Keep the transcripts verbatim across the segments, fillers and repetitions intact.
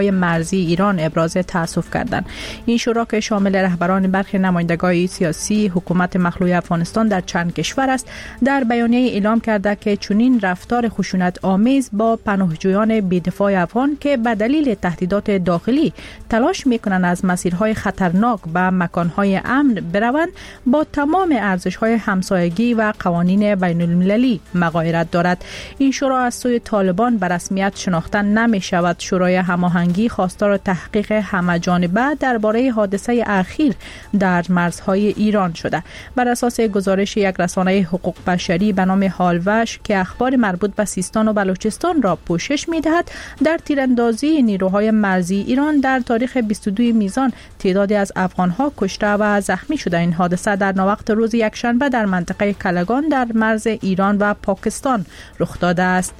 مرزی ایران ابراز تأسف کردند. این شورا که شامل رهبران برخی نمایندگان سیاسی حکومت مخلوع افغانستان در چند کشور است، در بیانیه اعلام کرده که چنین رفتار خشونت آمیز با پناهجویان بی‌دفاع افغان که به دلیل تهدیدات داخلی تلاش می‌کنند از مسیرهای خطرناک به مکانهای امن بروند، با تمام ارزش‌های همسایگی و قوانین بین‌المللی مغایرت دارد. این شورا از سوی طالبان به رسمیت شناخته نمی‌شود. شورای هماهنگی خواستار تحقیق همه‌جانبه درباره حادثه اخیر در مرزهای ایران شده. بر اساس گزارش یک رسانه حقوق بشری به نام هالوش که اخبار مربوط به سیستان و بلوچستان را پوشش می‌دهد، در تیراندازی نیروهای مرزی ایران در تاریخ بیست و دو میزان تعدادی از افغان‌ها کشته و زخمی شده. این حادثه در ناوقت روز یکشنبه در منطقه کلگان در مرز ایران و پاکستان رخ داده است.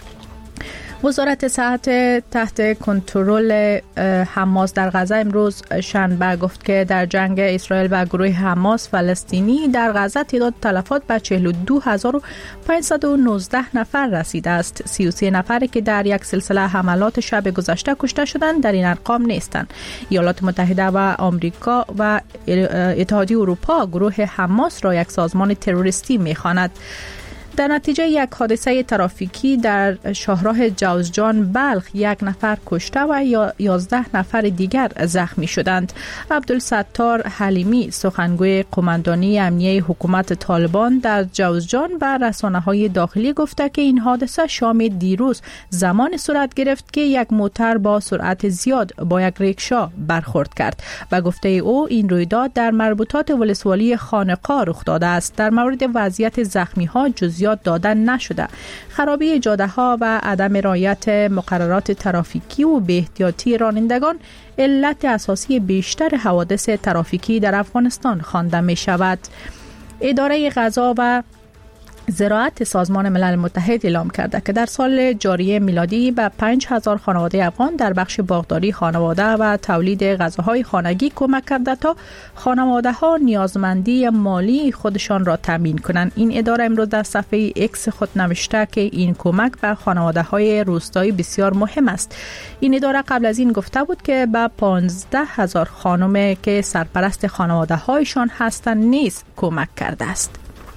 وزارت صحت تحت کنترل حماس در غزه امروز شنبه گفت که در جنگ اسرائیل و گروه حماس فلسطینی در غزه تعداد تلفات به چهل و دو هزار و پانصد و نوزده نفر رسیده است. سی و سه نفری که در یک سلسله حملات شب گذشته کشته شدند در این ارقام نیستند. ایالات متحده و آمریکا و اتحادیه اروپا گروه حماس را یک سازمان تروریستی می‌خواند. در نتیجه یک حادثه ترافیکی در شاهراه جوزجان بلخ یک نفر کشته و یازده نفر دیگر زخمی شدند. عبدالستار حلیمی سخنگوی قماندانی امنیه حکومت طالبان در جوزجان به رسانه‌های داخلی گفته که این حادثه شام دیروز زمان صورت گرفت که یک موتر با سرعت زیاد با یک ریکشا برخورد کرد و گفته او این رویداد در مربوطات ولسوالی خانقاه رخ داده است. در مورد وضعیت زخمی‌ها جزئیات دادن نشده. خرابی جاده‌ها و عدم رعایت مقررات ترافیکی و بی‌احتیاطی رانندگان علت اساسی بیشتر حوادث ترافیکی در افغانستان خوانده می شود. اداره غذا و زراعت سازمان ملل متحد اعلام کرده که در سال جاری میلادی به پنج هزار خانواده افغان در بخش باغداری خانواده و تولید غذاهای خانگی کمک کرده تا خانواده ها نیازمندی مالی خودشان را تامین کنند. این اداره امروز در صفحه اکس خود نوشته که این کمک به خانواده های روستایی بسیار مهم است. این اداره قبل از این گفته بود که به پانزده هزار خانم که سرپرست خانواده هایشان هستند نیز کمک کرده است.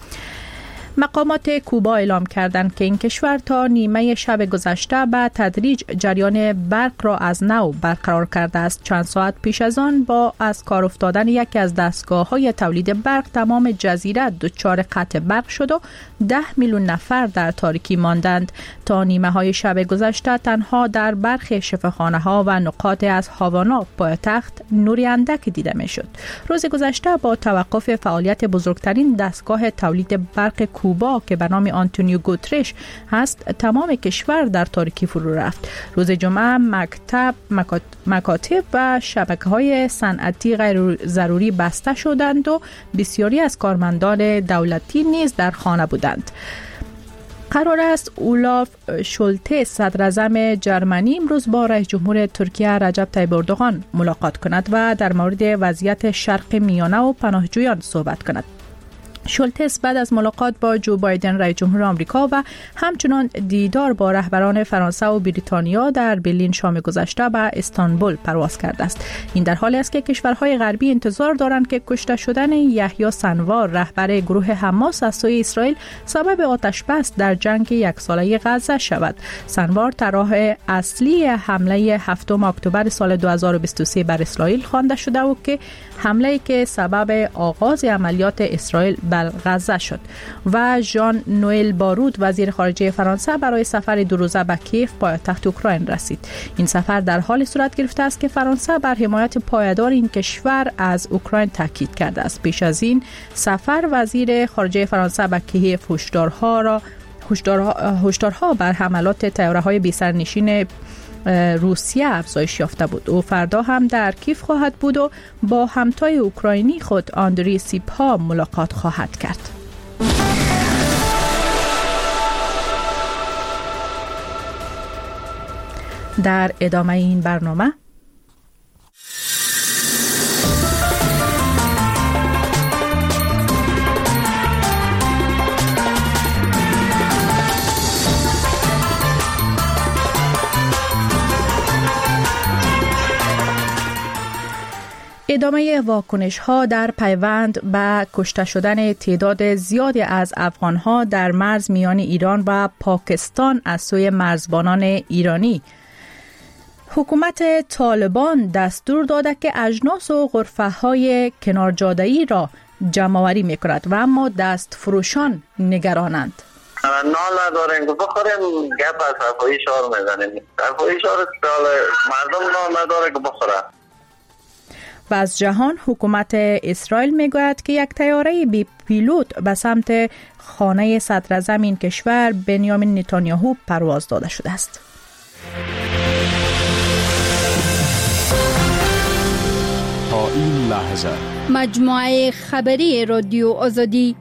مقامات کوبا اعلام کردند که این کشور تا نیمه شب گذشته به تدریج جریان برق را از نو برقرار کرده است. چند ساعت پیش از آن با از کار افتادن یکی از دستگاه‌های تولید برق تمام جزیره دچار قطع برق شد و ده میلیون نفر در تاریکی ماندند. تا نیمه های شب گذشته تنها در برخی شفاخانه‌ها و نقاط از هاوانا پایتخت نوری اندک دیده می‌شد. روز گذشته با توقف فعالیت بزرگترین دستگاه تولید برق کوبا که به نام آنتونیو گوترش هست، تمام کشور در تاریکی فرو رفت. روز جمعه مکتب، مکاتب و شبکه‌های صنعتی غیر ضروری بسته شدند و بسیاری از کارمندان دولتی نیز در خانه بودند. قرار است اولاف شولتس صدراعظم جرمنی امروز با رئیس جمهور ترکیه رجب طیب اردوغان ملاقات کند و در مورد وضعیت شرق میانه و پناهجویان صحبت کند. شولتس بعد از ملاقات با جو بایدن رئیس جمهور آمریکا و همچنان دیدار با رهبران فرانسه و بریتانیا در برلین شام گذشته به استانبول پرواز کرده است. این در حالی است که کشورهای غربی انتظار دارند که کشته شدن یحیی سنوار رهبر گروه حماس از سوی اسرائیل سبب آتش بس در جنگ یک ساله غزه شود. سنوار طراح اصلی حمله هفتم اکتبر سال دو هزار و بیست و سه بر اسرائیل خوانده شده و که حمله‌ای که سبب آغاز عملیات اسرائیل بر غزه شد و ژان نوئل بارود وزیر خارجه فرانسه برای سفر دو روزه به کیف پایتخت اوکراین رسید. این سفر در حال صورت گرفته است که فرانسه بر حمایت پایدار این کشور از اوکراین تاکید کرده است. پیش از این سفر وزیر خارجه فرانسه به کیف هشدارها را هشدارها بر حملات طیاره‌های بی‌سرنشین روسیه افزایش یافته بود. او فردا هم در کیف خواهد بود و با همتای اوکراینی خود آندری سیپها ملاقات خواهد کرد. در ادامه این برنامه ادامه واکنش ها در پیوند به کشته شدن تعداد زیادی از افغان ها در مرز میان ایران و پاکستان از سوی مرزبانان ایرانی. حکومت طالبان دستور داده که اجناس و غرفه های کنار جاده‌ای را جمع‌آوری می‌کند و اما دست فروشان نگرانند. نال نداریم که بخوریم، گپ از صفایی شعار میزنیم. صفایی شعار مردم نال نداره که بخوره. و از جهان حکومت اسرائیل میگوید که یک طیاره بی پیلوت به سمت خانه صدراعظم این کشور بنیامین نتانیاهو پرواز داده شده است. تا این لحظه مجموعه خبری رادیو آزادی.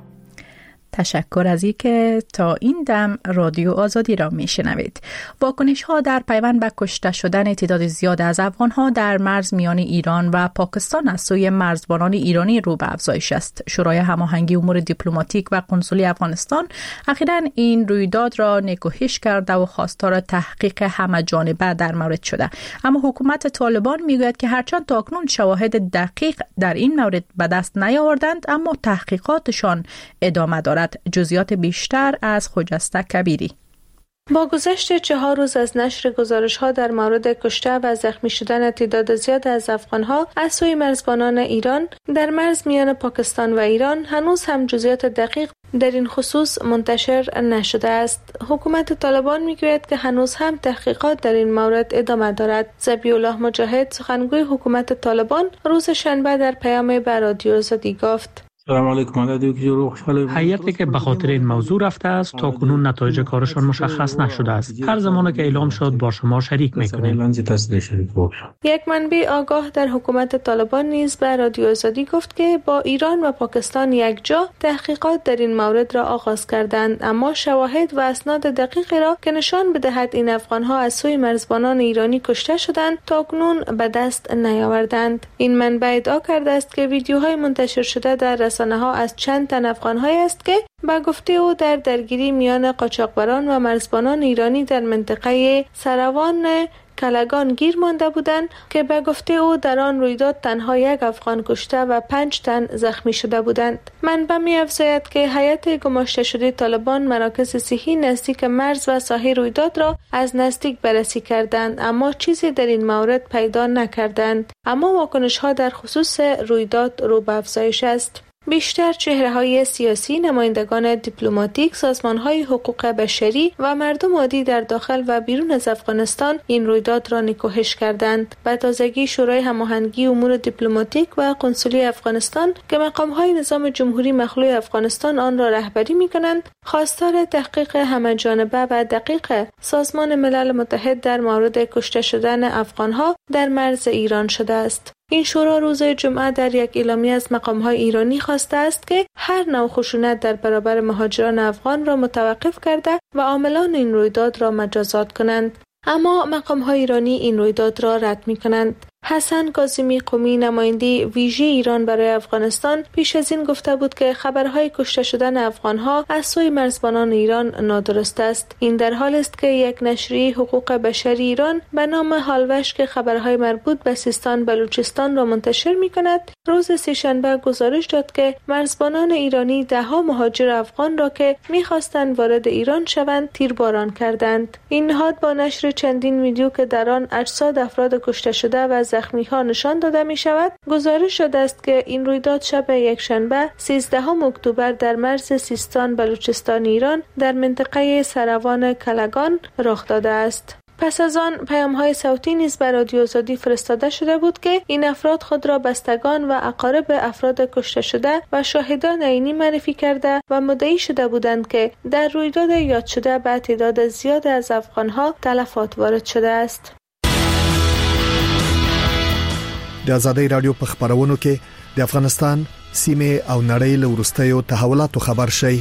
تشکر از اینکه تا این دم رادیو آزادی را میشنوید. واکنش ها در پیوند به کشته شدن تعداد زیاد از افغان ها در مرز میان ایران و پاکستان از سوی مرزبانان ایرانی رو به افزایش است. شورای هماهنگی امور دیپلماتیک و کنسولی افغانستان اخیراً این رویداد را نکوهش کرده و خواستار تحقیق همه جانبه در مورد شده. اما حکومت طالبان میگوید که هرچند تاکنون شواهد دقیق در این مورد به دست نیاوردند، اما تحقیقاتشان ادامه دارد. جزئیات بیشتر از خجسته کبیری. با گذشت چهار روز از نشر گزارش‌ها در مورد کشته و زخمی شدن تعداد زیاد از افغان‌ها از سوی مرزبانان ایران در مرز میان پاکستان و ایران، هنوز هم جزئیات دقیق در این خصوص منتشر نشده است. حکومت طالبان میگوید که هنوز هم تحقیقات در این مورد ادامه دارد. ذبیح الله مجاهد، سخنگوی حکومت طالبان، روز شنبه در پیام به رادیو آزادی گفت: سلام علیکم. هیئتی که به خاطر این موضوع رفته است تا کنون نتایج کارشان مشخص نشده است. هر زمان که اعلام شد با شما شریک میکنیم. یک منبع آگاه در حکومت طالبان نیز به رادیو آزادی گفت که با ایران و پاکستان یک جا تحقیقات در این مورد را آغاز کردند، اما شواهد و اسناد دقیقی را که نشان بدهد این افغانها از سوی مرزبانان ایرانی کشته شدند تا کنون به دست نیاوردند. این منبع ادعا کرده است که ویدیوهای منتشر شده در رسانه ها از چند تن افغان‌هایی است که به گفته او در درگیری میان قاچاقبران و مرزبانان ایرانی در منطقه سروان کلگان گیر مانده بودند که به گفته او در آن رویداد تنها یک افغان کشته و پنج تن زخمی شده بودند. منبع می‌افزاید که هیئت گماشته شده طالبان مراکز صحی نزدیک مرز و ساحه رویداد را از نزدیک بررسی کردند، اما چیزی در این مورد پیدا نکردند. اما واکنش‌ها در خصوص رویداد رو به افزایش است. بیشتر چهره‌های سیاسی، نمایندگان دیپلماتیک، سازمان‌های حقوق بشری و مردم عادی در داخل و بیرون از افغانستان این رویداد را نکوهش کردند. به تازگی شورای هماهنگی امور دیپلماتیک و کنسولی افغانستان که مقام‌های نظام جمهوری مخلوع افغانستان آن را رهبری می‌کنند، خواستار تحقیق همه‌جانبه و دقیق سازمان ملل متحد در مورد کشته شدن افغان‌ها در مرز ایران شده است. این شورا روز جمعه در یک اعلامیه از مقام‌های ایرانی خواسته است که هر نوع خشونت در برابر مهاجران افغان را متوقف کرده و عاملان این رویداد را مجازات کنند. اما مقام‌های ایرانی این رویداد را رد می‌کنند. حسن کاظمی قمی، نماینده ویژه ایران برای افغانستان، پیش از این گفته بود که خبرهای کشته شدن افغانها از سوی مرزبانان ایران نادرست است. این در حال است که یک نشریه حقوق بشری ایران به نام هالوش که خبرهای مربوط به سیستان بلوچستان را منتشر می‌کند، روز سه‌شنبه گزارش داد که مرزبانان ایرانی ده‌ها مهاجر افغان را که می‌خواستند وارد ایران شوند تیرباران کردند. این نهاد با نشر چندین ویدیو که در آن اجساد افراد کشته شده و زخمی ها نشان داده می شود، گزارش شده است که این رویداد شب یک شنبه سیزدهم اکتبر در مرز سیستان بلوچستان ایران در منطقه سروان کلگان رخ داده است. پس از آن پیام‌های صوتی نیز بر رادیو آزادی فرستاده شده بود که این افراد خود را بستگان و اقارب افراد کشته شده و شاهدان عینی معرفی کرده و مدعی شده بودند که در رویداد یاد شده به تعداد زیاد از افغان‌ها تلفات وارد شده است. د آزادۍ رادیو په خبرونو کې د افغانستان سیمه او نړۍ له وروستیو تحولاتو خبر شي.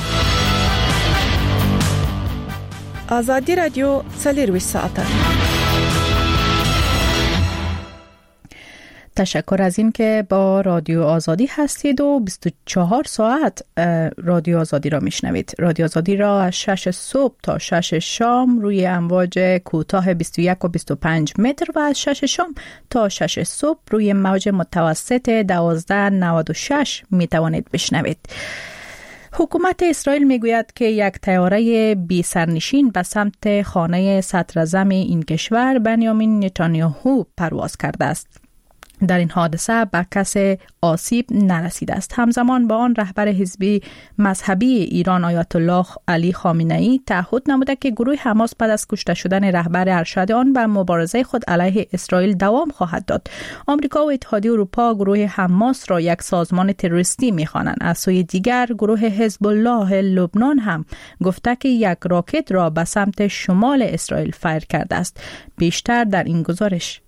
آزادي رادیو څلور ساعته تشکر از این که با رادیو آزادی هستید و بیست و چهار ساعت رادیو آزادی را میشنوید. رادیو آزادی را از شش صبح تا شش شام روی امواج کوتاه بیست و یک و بیست و پنج متر و از شش شام تا شش صبح روی موج متوسط دوازده نود و شش می توانید بشنوید. حکومت اسرائیل میگوید که یک طیاره بی سرنشین به سمت خانه صدراعظم این کشور بنیامین نتانیاهو پرواز کرده است. در این حادثه به کسی آسیب نرسیده است. همزمان با آن رهبر حزب مذهبی ایران آیت الله علی خامنه‌ای تعهد نموده که گروه حماس بعد از کشته شدن رهبر ارشد آن به مبارزه خود علیه اسرائیل دوام خواهد داد. آمریکا و اتحادیه اروپا گروه حماس را یک سازمان تروریستی می‌خوانند. از سوی دیگر گروه حزب الله لبنان هم گفته که یک راکت را به سمت شمال اسرائیل فایر کرده است. بیشتر در این گزارش.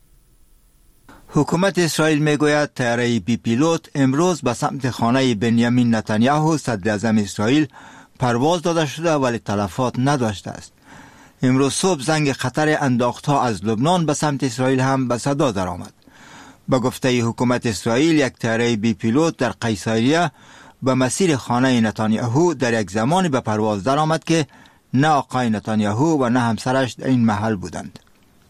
حکومت اسرائیل میگوید طیاره بی پیلوت امروز به سمت خانه بنیامین نتانیاهو صدر اعظم اسرائیل پرواز داده شده ولی تلفات نداشته است. امروز صبح زنگ خطر انداختها از لبنان به سمت اسرائیل هم به صدا درآمد. به گفته حکومت اسرائیل یک طیاره بی پیلوت در قیصریه به مسیر خانه نتانیاهو در یک زمانی به پرواز درآمد که نه آقای نتانیاهو و نه همسرش در این محل بودند.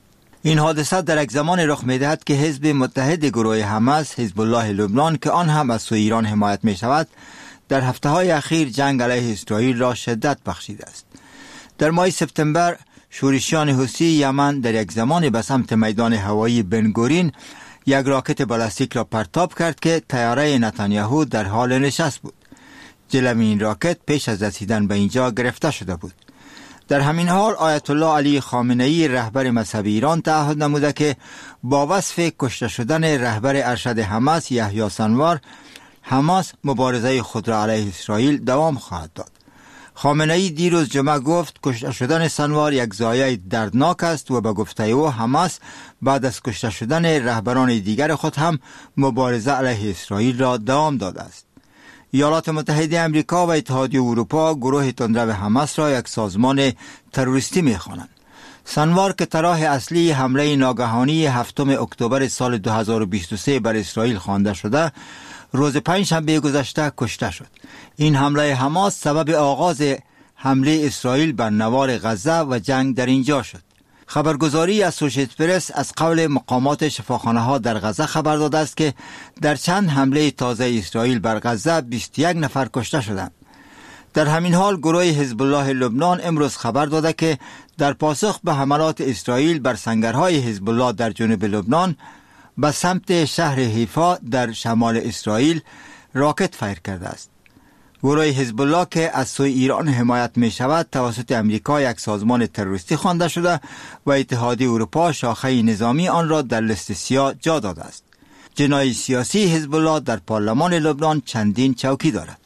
این حادثه در یک زمان رخ می‌دهد که حزب متحد گروه حماس حزب الله لبنان که آن هم از سوی ایران حمایت می‌شود در هفته‌های اخیر جنگ علیه اسرائیل را شدت بخشیده است. در ماه سپتامبر شورشیان حوثی یمن در یک زمان به سمت میدان هوایی بنگورین یک راکت بالستیک را پرتاب کرد که طیاره نتانیاهو در حال نشست بود. جلوی این راکت پیش از رسیدن به اینجا گرفته شده بود. در همین حال آیت الله علی خامنه‌ای رهبر مذهبی ایران تعهد نموده که با وصف کشته شدن رهبر ارشد حماس یحیی سنوار حماس مبارزه خود را علیه اسرائیل دوام خواهد داد. خامنه‌ای دیروز جمعه گفت کشته شدن سنوار یک ضایعه دردناک است و به گفته او حماس بعد از کشته شدن رهبران دیگر خود هم مبارزه علیه اسرائیل را دوام داده است. ایالات متحده آمریکا و اتحادیه اروپا گروه تندرو حماس را یک سازمان تروریستی می‌خوانند. سنوار که طرح اصلی حمله ناگهانی هفتم اکتبر سال دو هزار و بیست و سه بر اسرائیل خوانده شده، روز پنجشنبه گذشته کشته شد. این حمله حماس سبب آغاز حمله اسرائیل بر نوار غزه و جنگ در اینجا شد. خبرگزاری اسوشییتد پرس از قول مقامات شفاخانه‌ها در غزه خبر داده است که در چند حمله تازه اسرائیل بر غزه بیست و یک نفر کشته شدند. در همین حال گروه حزب الله لبنان امروز خبر داده که در پاسخ به حملات اسرائیل بر سنگرهای حزب الله در جنوب لبنان به سمت شهر حیفا در شمال اسرائیل راکت فایر کرده است. گروه حزب الله که از سوی ایران حمایت می شود توسط امریکا یک سازمان تروریستی خوانده شده و اتحادیه اروپا شاخه نظامی آن را در لیست سیاه جا داده است. جناح سیاسی حزب الله در پارلمان لبنان چندین چوکی دارد.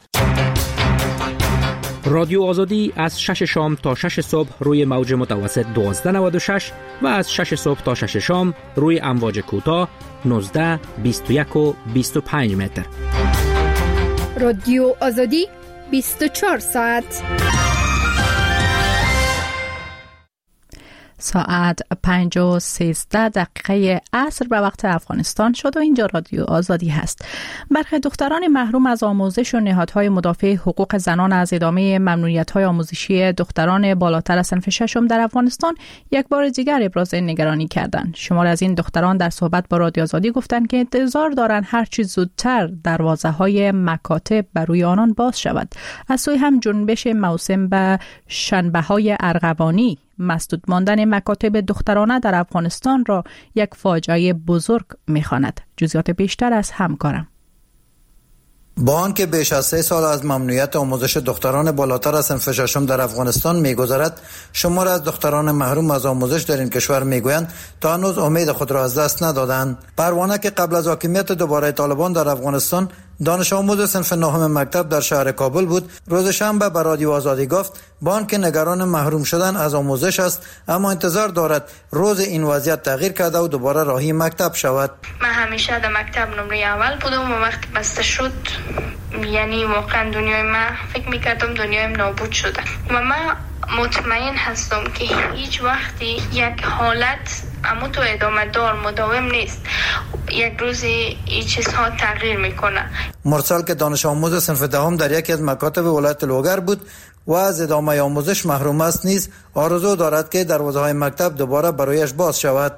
رادیو آزادی از شش شام تا شش صبح روی موج متوسط دوازده نود و شش و از شش صبح تا شش شام روی امواج کوتاه نوزده بیست و یک و بیست و پنج متر. رادیو آزادی بیست و چهار ساعت. ساعت پنج و سیزده دقیقه عصر به وقت افغانستان شد و اینجا رادیو آزادی هست. برخی دختران محروم از آموزش و نهادهای مدافع حقوق زنان از ادامه ممنوعیت‌های آموزشی دختران بالاتر از صنف ششم در افغانستان یک بار دیگر ابراز نگرانی کردند. شمار از این دختران در صحبت با رادیو آزادی گفتند که انتظار دارند هر چه زودتر دروازه‌های مکاتب برای آنان باز شود. از سوی هم جنبش موسم به شنبه‌های ارغوانی مسدود ماندن مکاتب دخترانه در افغانستان را یک فاجعه بزرگ می‌خواند. جزئیات بیشتر از همکارم. با آنکه بیش از سه سال از ممنوعیت آموزش دختران بالاتر از صنف ششم در افغانستان می‌گذرد، شمار از دختران محروم از آموزش در این کشور می‌گویند تا هنوز امید خود را از دست ندادند. پروانه که قبل از حاکمیت دوباره طالبان در افغانستان دانش آموز صنف نهم مکتب در شهر کابل بود، روز شنبه به رادیو آزادی گفت با آنکه نگران محروم شدن از آموزش است، اما انتظار دارد روز این وضعیت تغییر کرده و دوباره راهی مکتب شود. من همیشه در مکتب نمره اول بودم و وقتی بسته شد یعنی واقعا دنیای من فکر میکردم دنیایم نابود شده و من مطمئن هستم که هیچ وقتی یک حالت اما تو ادامه دار مداوم نیست. یک روزی این چیزها تغییر میکنه. مرسل که دانش آموز صنف دهم در یکی از مکاتب ولایت لوگر بود و از ادامه آموزش محروم است نیز آرزو دارد که دروازه‌های مکتب دوباره برایش باز شود.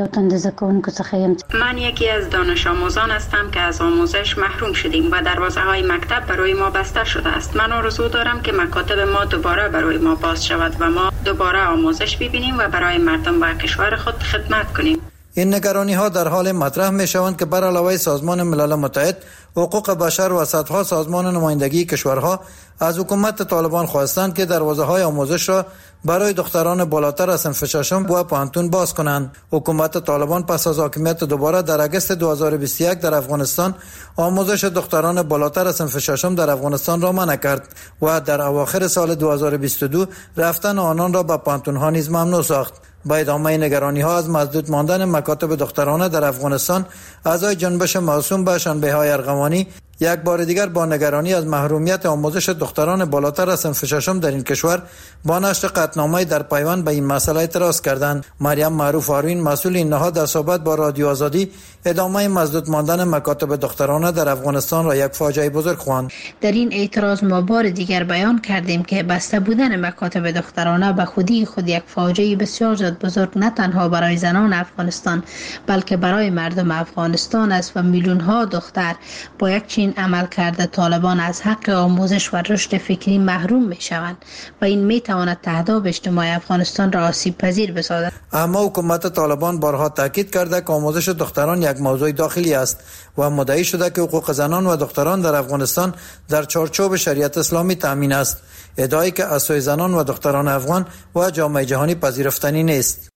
من یکی از دانش آموزان هستم که از آموزش محروم شدیم و دروازه‌های مکتب برای ما بسته شده است. من آرزو دارم که مکاتب ما دوباره برای ما باز شود و ما دوباره آموزش ببینیم و برای مردم و کشور خود خدمت کنیم. این نگرانی ها در حال مطرح می شوند که بر علاوه سازمان ملل متحد، حقوق بشر و صدها سازمان نمایندگی کشورها از حکومت طالبان خواستند که دروازه های آموزش را برای دختران بالاتر از صنف ششم و پانتون باز کنند. حکومت طالبان پس از حاکمیت دوباره در اگست دو هزار و بیست و یک در افغانستان آموزش دختران بالاتر از صنف ششم در افغانستان را منع کرد و در اواخر سال دو هزار و بیست و دو رفتن آنان را به پانتون ها نیز ممنوع ساخت. با ادامه نگرانی ها از مسدود ماندن مکاتب دخترانه در افغانستان، اعضای جنبش موسوم به شنبه‌های ارغوانی یک بار دیگر با نگرانی از محرومیت آموزش دختران بالاتر از صنف ششم در این کشور با نشر قطعنامه در پیوند به این مسئله اعتراض کردند. مریم معروف آروین، مسئول این نهاد، در صحبت با رادیو آزادی ادامه مسدود ماندن مکاتب دخترانه در افغانستان را یک فاجعه بزرگ خواند. در این اعتراض ما بار دیگر بیان کردیم که بسته بودن مکاتب دخترانه به خودی خود یک فاجعه بسیار زیاد بزرگ نه تنها برای زنان افغانستان بلکه برای مردم افغانستان است و میلیون ها دختر با یک چین عمل کرده طالبان از حق آموزش و رشد فکری محروم می شوند و این می تواند تهداب اجتماعی افغانستان را آسیب پذیر بسازد. اما حکومت طالبان بارها تاکید کرده که آموزش دختران یک موضوع داخلی است و مدعی شده که حقوق زنان و دختران در افغانستان در چارچوب شریعت اسلامی تامین است، ادعایی که از سوی زنان و دختران افغان و جامعه جهانی پذیرفتنی نیست.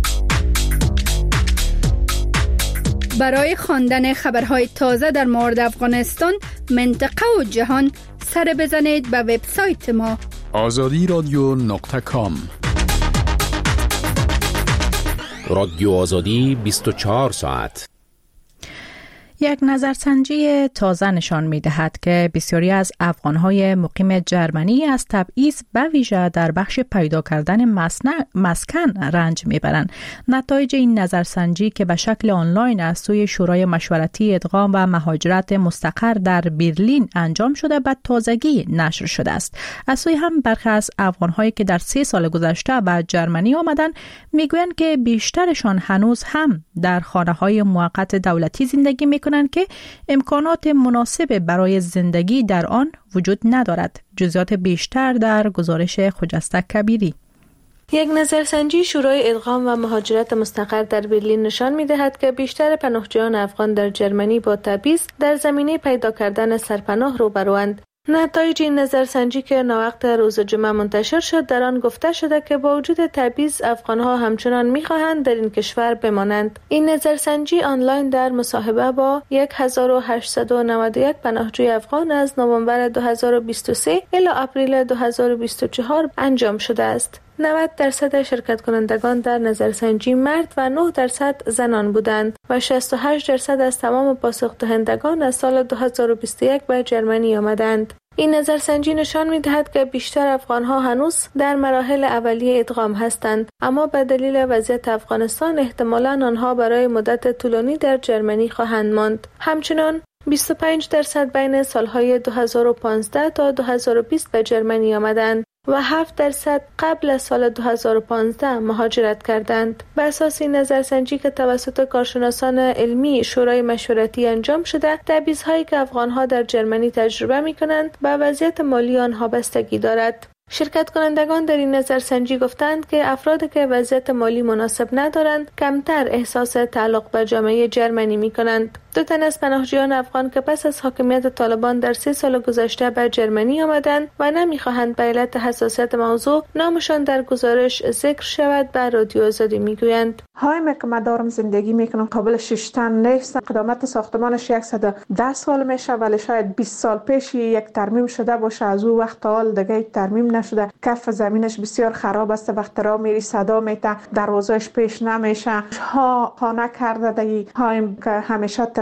برای خواندن خبرهای تازه در مورد افغانستان، منطقه و جهان، سر بزنید به وبسایت ما آزادی رادیو نقطه کام. رادیو آزادی بیست و چهار ساعت. یک نظرسنجی تازه نشان می‌دهد که بسیاری از افغان‌های مقیم جرمنی از تبعیض به ویژه در بخش پیدا کردن مسکن رنج می‌برند. نتایج این نظرسنجی که به شکل آنلاین از سوی شورای مشورتی ادغام و مهاجرت مستقر در برلین انجام شده به تازگی نشر شده است. از سوی هم برخی از افغان‌هایی که در سه سال گذشته به جرمنی آمدند می‌گویند که بیشترشان هنوز هم در خانه‌های موقت دولتی زندگی می‌کنند که امکانات مناسب برای زندگی در آن وجود ندارد. جزئیات بیشتر در گزارش خجسته کبیری. یک نظرسنجی شورای ادغام و مهاجرت مستقر در برلین نشان می‌دهد که بیشتر پناهجویان افغان در جرمنی با تبعیض در زمینه پیدا کردن سرپناه روبروند. نتایج این نظرسنجی که ناوقت روز جمعه منتشر شد، در آن گفته شده که با وجود تبعیض افغان‌ها همچنان می‌خواهند در این کشور بمانند. این نظرسنجی آنلاین در مصاحبه با هزار و هشتصد و نود و یک پناهجوی افغان از نوامبر دو هزار و بیست و سه الی اپریل دو هزار و بیست و چهار انجام شده است. نود درصد شرکت کنندگان در نظرسنجی مرد و نه درصد زنان بودند و شصت و هشت درصد از تمام پاسخ دهندگان از سال دو هزار و بیست و یک به جرمنی آمدند. این نظرسنجی نشان می‌دهد که بیشتر افغان‌ها هنوز در مراحل اولیه ادغام هستند، اما به دلیل وضعیت افغانستان احتمالاً آنها برای مدت طولانی در جرمنی خواهند ماند. همچنین بیست و پنج درصد بین سالهای دو هزار و پانزده تا دو هزار و بیست به جرمنی آمدند و هفت درصد قبل از سال دو هزار و پانزده مهاجرت کردند. بر اساس این نظرسنجی که توسط کارشناسان علمی شورای مشورتی انجام شده، تبعیض‌هایی که افغان‌ها در جرمنی تجربه می‌کنند به وضعیت مالی آنها بستگی دارد. شرکت کنندگان در این نظرسنجی گفتند که افرادی که وضعیت مالی مناسب ندارند کمتر احساس تعلق به جامعه جرمنی می‌کنند. دو تن از پناهجویان افغان که پس از حاکمیت طالبان در سه سال گذشته به جرمنی آمدند و نمی‌خواهند به علت حساسیت موضوع نامشان در گزارش ذکر شود، به رادیو آزادی میگویند: هایم که من دارم زندگی میکنم قابل ششتن نیست. قدامت ساختمانش صد و ده سال میشه، ولی شاید بیست سال پیش یک ترمیم شده باشه. از اون وقت تا حال دیگه ترمیم نشده. کف زمینش بسیار خراب است. وقت را میری صدا میته، دروازه‌اش پیش نمیشه. ها خانه کرده دی هایم که همیشه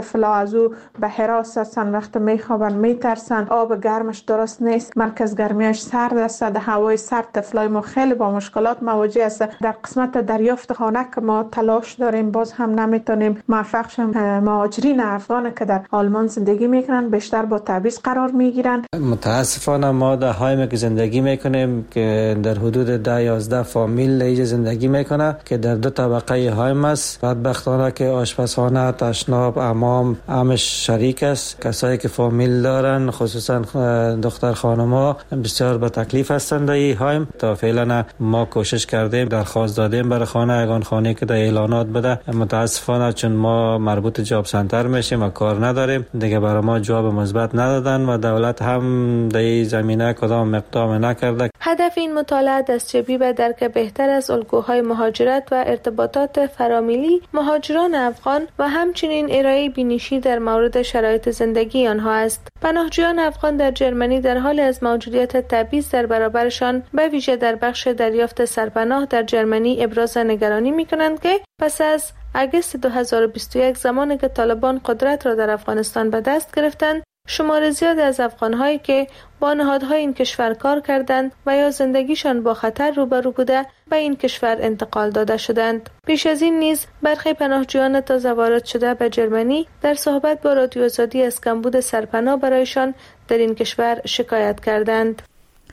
طفلا از او به حراس هستن، وقت میخوابن میترسن، آب گرمش درست نیست، مرکز گرمیش سرد است، در هوای سرد طفلای ما خیلی با مشکلات مواجه است. در قسمت دریافت خانه که ما تلاش داریم باز هم نمیتونیم موفق شیم. مهاجرین افغان که در آلمان زندگی میکنن بیشتر با تبعیض قرار میگیرن. متاسفانه ما در هایم که زندگی میکنیم که در حدود ده یازده فامیل اینجا زندگی میکنه که در دو طبقه هایم است. بدبختانه که آشپزخانه، تشناب، حمام همش شریک است. کسایی که فامیل دارن خصوصا دختر خانم‌ها بسیار به تکلیف هستند در این هایم. تا فعلا ما کوشش کردیم درخواست دادیم برای خانه یگان خانه که در اعلانات بده. متاسفانه چون ما مربوط جاب سنتر میشیم و کار نداریم دیگه برای ما جواب مثبت ندادن و دولت هم در این زمینه کدام اقدام نکرده. هدف این مطالعه دستیابی به درک بهتر از الگوهای مهاجرت و ارتباطات فرامیلی مهاجران افغان و همچنین ارائه بینشی در مورد شرایط زندگی آنها است. پناهجویان افغان در جرمنی در حال از موجودیت تبعیض در برابرشان به ویژه در بخش دریافت سرپناه در جرمنی ابراز نگرانی می‌کنند که پس از اگست دو هزار و بیست و یک زمانی که طالبان قدرت را در افغانستان به دست گرفتند، شمار زیادی از افغان‌هایی که با نهادهای این کشور کار کردند و یا زندگیشان با خطر روبرو بوده به این کشور انتقال داده شدند. پیش از این نیز برخی پناهجویان تازه وارد شده به جرمنی در صحبت با رادیو آزادی از کمبود سرپناه برایشان در این کشور شکایت کردند.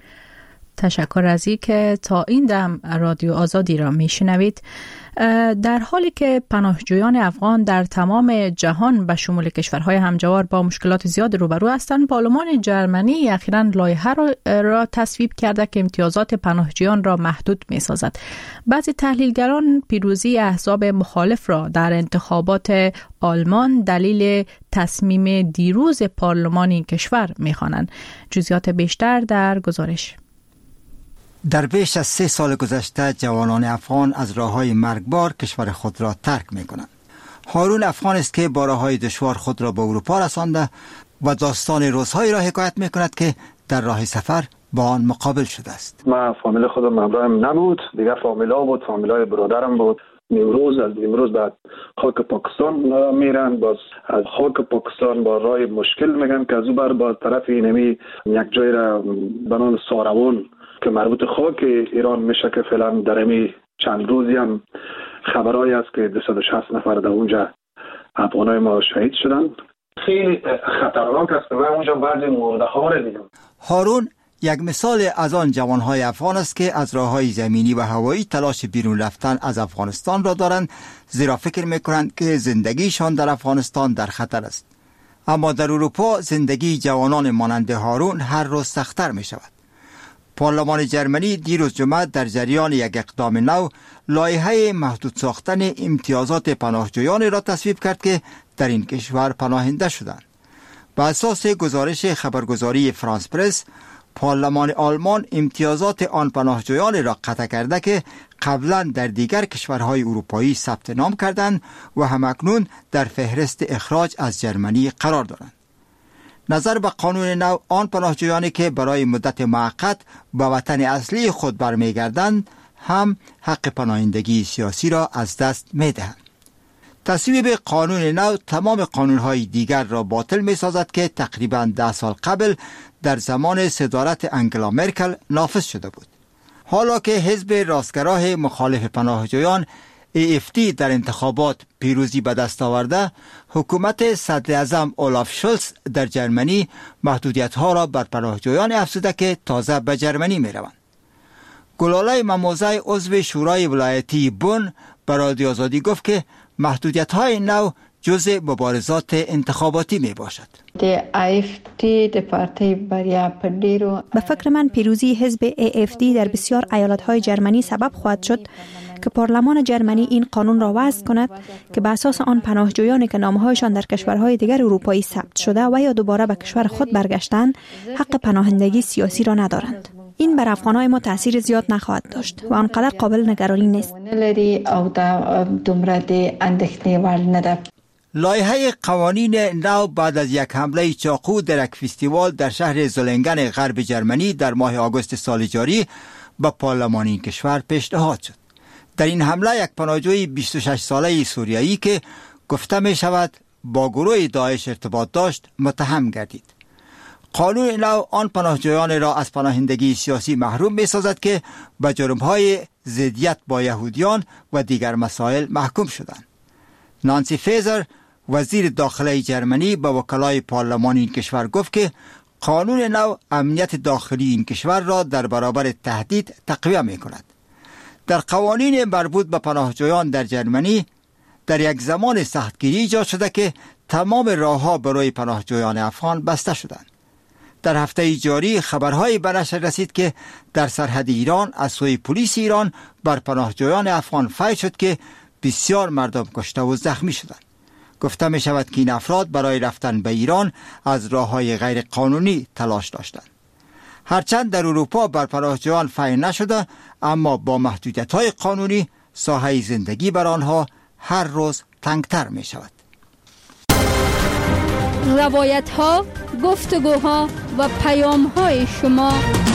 تشکر از این که تا این دم رادیو آزادی را میشنوید. در حالی که پناهجویان افغان در تمام جهان به شمول کشورهای همجوار با مشکلات زیاد روبرو هستند، پارلمان جرمنی اخیراً لایحه را, را تصویب کرده که امتیازات پناهجویان را محدود می‌سازد. بعضی تحلیلگران پیروزی احزاب مخالف را در انتخابات آلمان دلیل تصمیم دیروز پارلمان این کشور می‌خوانند. جزئیات بیشتر در گزارش. در بیش از سه سال گذشته جوانان افغان از راههای مرگبار کشور خود را ترک می کنند. هارون افغان است که با راههای دشوار خود را به اروپا رسانده و داستان روزهایی را حکایت می کند که در راه سفر با آن مقابل شده است. من فامیل خودم همراهم نبود، دیگه فامیلا بود، فامیلای برادرم بود. نیمروز از نیمروز بعد خاک پاکستان میرن، باز از خاک پاکستان با راه مشکل میگن که از او بر با طرف اینمی یک جای را به نام ساروان که مربوط خاک ایران میشه که فعلا در امی چند روزی هم خبرایی است که دویست و شصت نفر در اونجا افغانای ما شهید شدند. خیلی خطرناک است و اونجا بعضی مرده ها را دیدم. هارون یک مثال از آن جوانهای افغان است که از راههای زمینی و هوایی تلاش بیرون رفتن از افغانستان را دارند، زیرا فکر میکنند که زندگیشان در افغانستان در خطر است. اما در اروپا زندگی جوانان مانند هارون هر روز سخت‌تر می شود. پارلمان جرمنی دیروز جمعه در جریان یک اقدام نو لایحه محدود ساختن امتیازات پناهجویان را تصویب کرد که در این کشور پناهنده شدند. بر اساس گزارش خبرگزاری فرانس پرس، پارلمان آلمان امتیازات آن پناهجویان را قطع کرده که قبلا در دیگر کشورهای اروپایی ثبت نام کردند و همکنون در فهرست اخراج از جرمنی قرار دارند. نظر به قانون نو، آن پناهجویانی که برای مدت موقت به وطن اصلی خود برمیگردند هم حق پناهندگی سیاسی را از دست می‌دهند. تصویب قانون نو تمام قانون‌های دیگر را باطل می‌سازد که تقریباً ده سال قبل در زمان صدارت انگلا مرکل نافذ شده بود. حالا که حزب راستگراه مخالف پناهجویان ای اف دی در انتخابات پیروزی به دست آورده، حکومت صدراعظم اولاف شولز در جرمنی محدودیت‌ها را بر پناهجویان افزوده که تازه به جرمنی می‌روند. گلاله مموزه عضو شورای ولایتی بون به رادیو آزادی گفت که محدودیت‌های نو جزء مبارزات انتخاباتی می باشد. به فکر من پیروزی حزب ای اف دی در بسیار ایالت‌های جرمنی سبب خواهد شد که پارلمان جرمنی این قانون را وضع کند که به اساس آن پناهجویانی که نامه‌هایشان در کشورهای دیگر اروپایی ثبت شده و یا دوباره به کشور خود برگشتند حق پناهندگی سیاسی را ندارند. این بر افغان‌های ما تأثیر زیاد نخواهد داشت و آنقدر قابل نگرانی نیست. لایحه قوانین نو بعد از یک حمله چاقو در یک فستیوال در شهر زولنگن غرب جرمنی در ماه آگوست سال جاری به پارلمان این کشور پیشنهاد شد. در این حمله یک پناهجوی بیست و شش ساله سوریایی که گفته می شود با گروه داعش ارتباط داشت متهم گردید. قانون نو آن پناهجویان را از پناهندگی سیاسی محروم می سازد که به جرم‌های ضدیت با یهودیان و دیگر مسائل محکوم شدند. نانسی فیزر وزیر داخلی جرمنی به وکلای پارلمان این کشور گفت که قانون نو امنیت داخلی این کشور را در برابر تهدید تقویت می کند. در قوانین مربوط به پناهجویان در جرمنی در یک زمان سختگیری ایجاد شده که تمام راه‌ها برای پناهجویان افغان بسته شدند. در هفته جاری خبرهایی به نشر رسید که در سرحد ایران از سوی پلیس ایران بر پناهجویان افغان فیض شد که بسیار مردم کشته و زخمی شدند. گفته می شود که این افراد برای رفتن به ایران از راه‌های غیر قانونی تلاش داشتند. هرچند در اروپا بر پناهجویان فیض نشده، اما با محدودیت‌های قانونی ساحه زندگی بر آنها هر روز تنگتر می شود. روایت ها، گفتگوها و پیام های شما.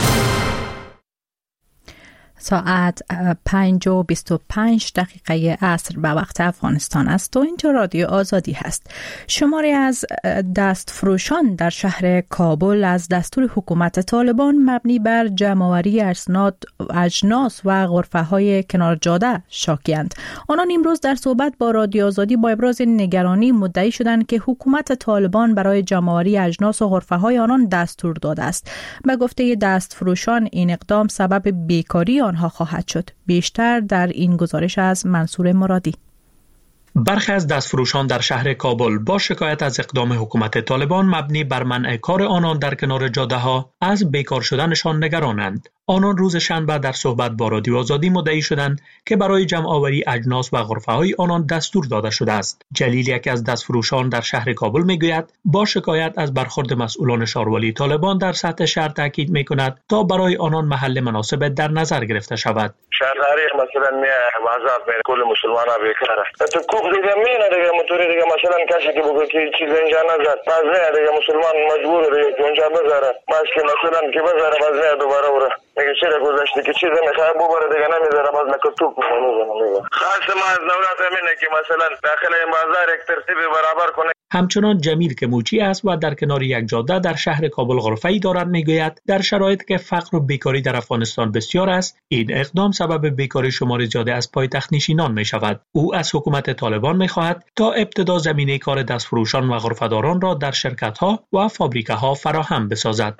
ساعت پنج و بیست و پنج دقیقه عصر به وقت افغانستان است و اینجا رادیو آزادی هست. شماری از دستفروشان در شهر کابل از دستور حکومت طالبان مبنی بر جمع‌آوری اسناد اجناس و غرفه‌های کنار جاده شاکی‌اند. آنان امروز در صحبت با رادیو آزادی با ابراز نگرانی مدعی شدند که حکومت طالبان برای جمع‌آوری اجناس و غرفه‌های آنان دستور داده است. به گفته دستفروشان این اقدام سبب بیکاری آنها خواهد شد. بیشتر در این گزارش از منصور مرادی. برخی از دستفروشان در شهر کابل با شکایت از اقدام حکومت طالبان مبنی بر منع کار آنان در کنار جاده ها از بیکار شدنشان نگرانند. آنان روز شنبه در صحبت با رادیو آزادی مدعی شدند که برای جمع آوری اجناس و غرفه‌های آنان دستور داده شده است. جلیل، یکی از دستفروشان در شهر کابل، میگوید با شکایت از برخورد مسئولان شهرولی طالبان در سطح شهر تاکید میکند تا برای آنان محل مناسب در نظر گرفته شود. شهرداری مثلا می وضع بین کل مسلمانا بیکاره. تو کوب دیگه میونه دیگه موتوری دیگه مثلا کسی که بگه که چیز اینجا نذار. باز نه دیگه مسلمان مجبور دیگه که اونجا بذاره. باز که مثلا که بذاره باز نه دوباره وره. میگه چرا گذاشتی که چیز میخواد ببره دیگه نمیذاره، باز نکتوب میزنه. خاص ما از دولت همینه که مثلا داخل این بازار یک ترتیب برابر کنه. همچنان جمیل که موچی است و در کنار یک جاده در شهر کابل غرفه‌ای دارد میگوید در شرایط که فقر و بیکاری در افغانستان بسیار است، این اقدام سبب بیکاری شمار زیاده از پایتخت نشینان می شود. او از حکومت طالبان می خواهد تا ابتدا زمینه کار دستفروشان و غرفه‌داران را در شرکت‌ها و فابریکه‌ها فراهم بسازد.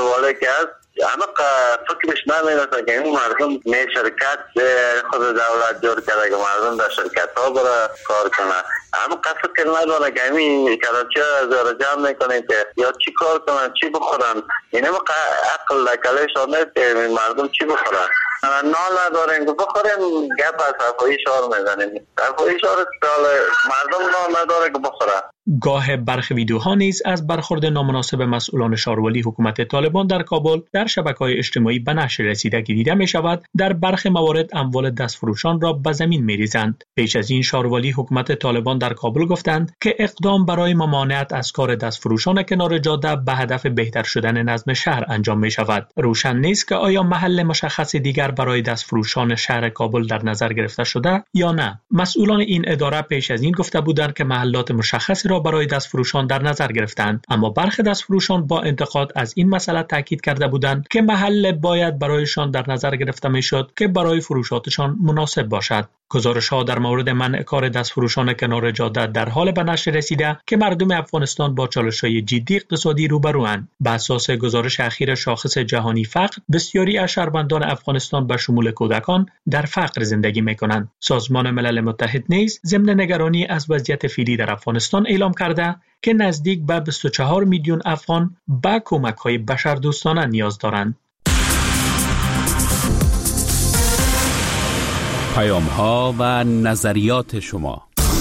اما فکرش نمی‌رسه که این مردم می شرکت خود دولت جور کرده که مردم در شرکت ها برای کار کنه. اما فکر نداره که این کراچی ها جمع میکنه که یا چی کار کنن چی بخورن. این اما عقل لکلش آنه که مردم چی بخورن. نال نداریم که بخوریم گپ از صفایی شعار میزنیم. صفایی شعار مردم نال نداره که بخورن. گاه برخی ویدیوها نیز از برخورد نامناسب مسئولان شهرولی حکومت طالبان در کابل در شبکه‌های اجتماعی به نشر رسیده که دیده می شود در برخی موارد اموال دستفروشان را به زمین می ریزند. پیش از این شهرولی حکومت طالبان در کابل گفتند که اقدام برای ممانعت از کار دستفروشان کنار جاده به هدف بهتر شدن نظم شهر انجام می شود. روشن نیست که آیا محل مشخص دیگر برای دستفروشان شهر کابل در نظر گرفته شده یا نه. مسئولان این اداره پیش از این گفته بودند که محلات مشخصی را برای دستفروشان در نظر گرفتند، اما برخی دستفروشان با انتقاد از این مسئله تاکید کرده بودند که محل باید برایشان در نظر گرفته میشد که برای فروشاتشان مناسب باشد. گزارش‌ها در مورد منع کار دستفروشان کنار جاده در حال به نشر رسیده که مردم افغانستان با چالش‌های جدی اقتصادی روبروند. بر اساس گزارش اخیر شاخص جهانی فقر، بسیاری از شهروندان افغانستان به شمول کودکان در فقر زندگی می‌کنند. سازمان ملل متحد نیز ضمن نگرانی از وضعیت فعلی در افغانستان اعلام کرده که نزدیک به بیست و چهار میلیون افغان به کمک‌های بشردوستانه نیاز دارند. پیام‌ها و نظریات شما.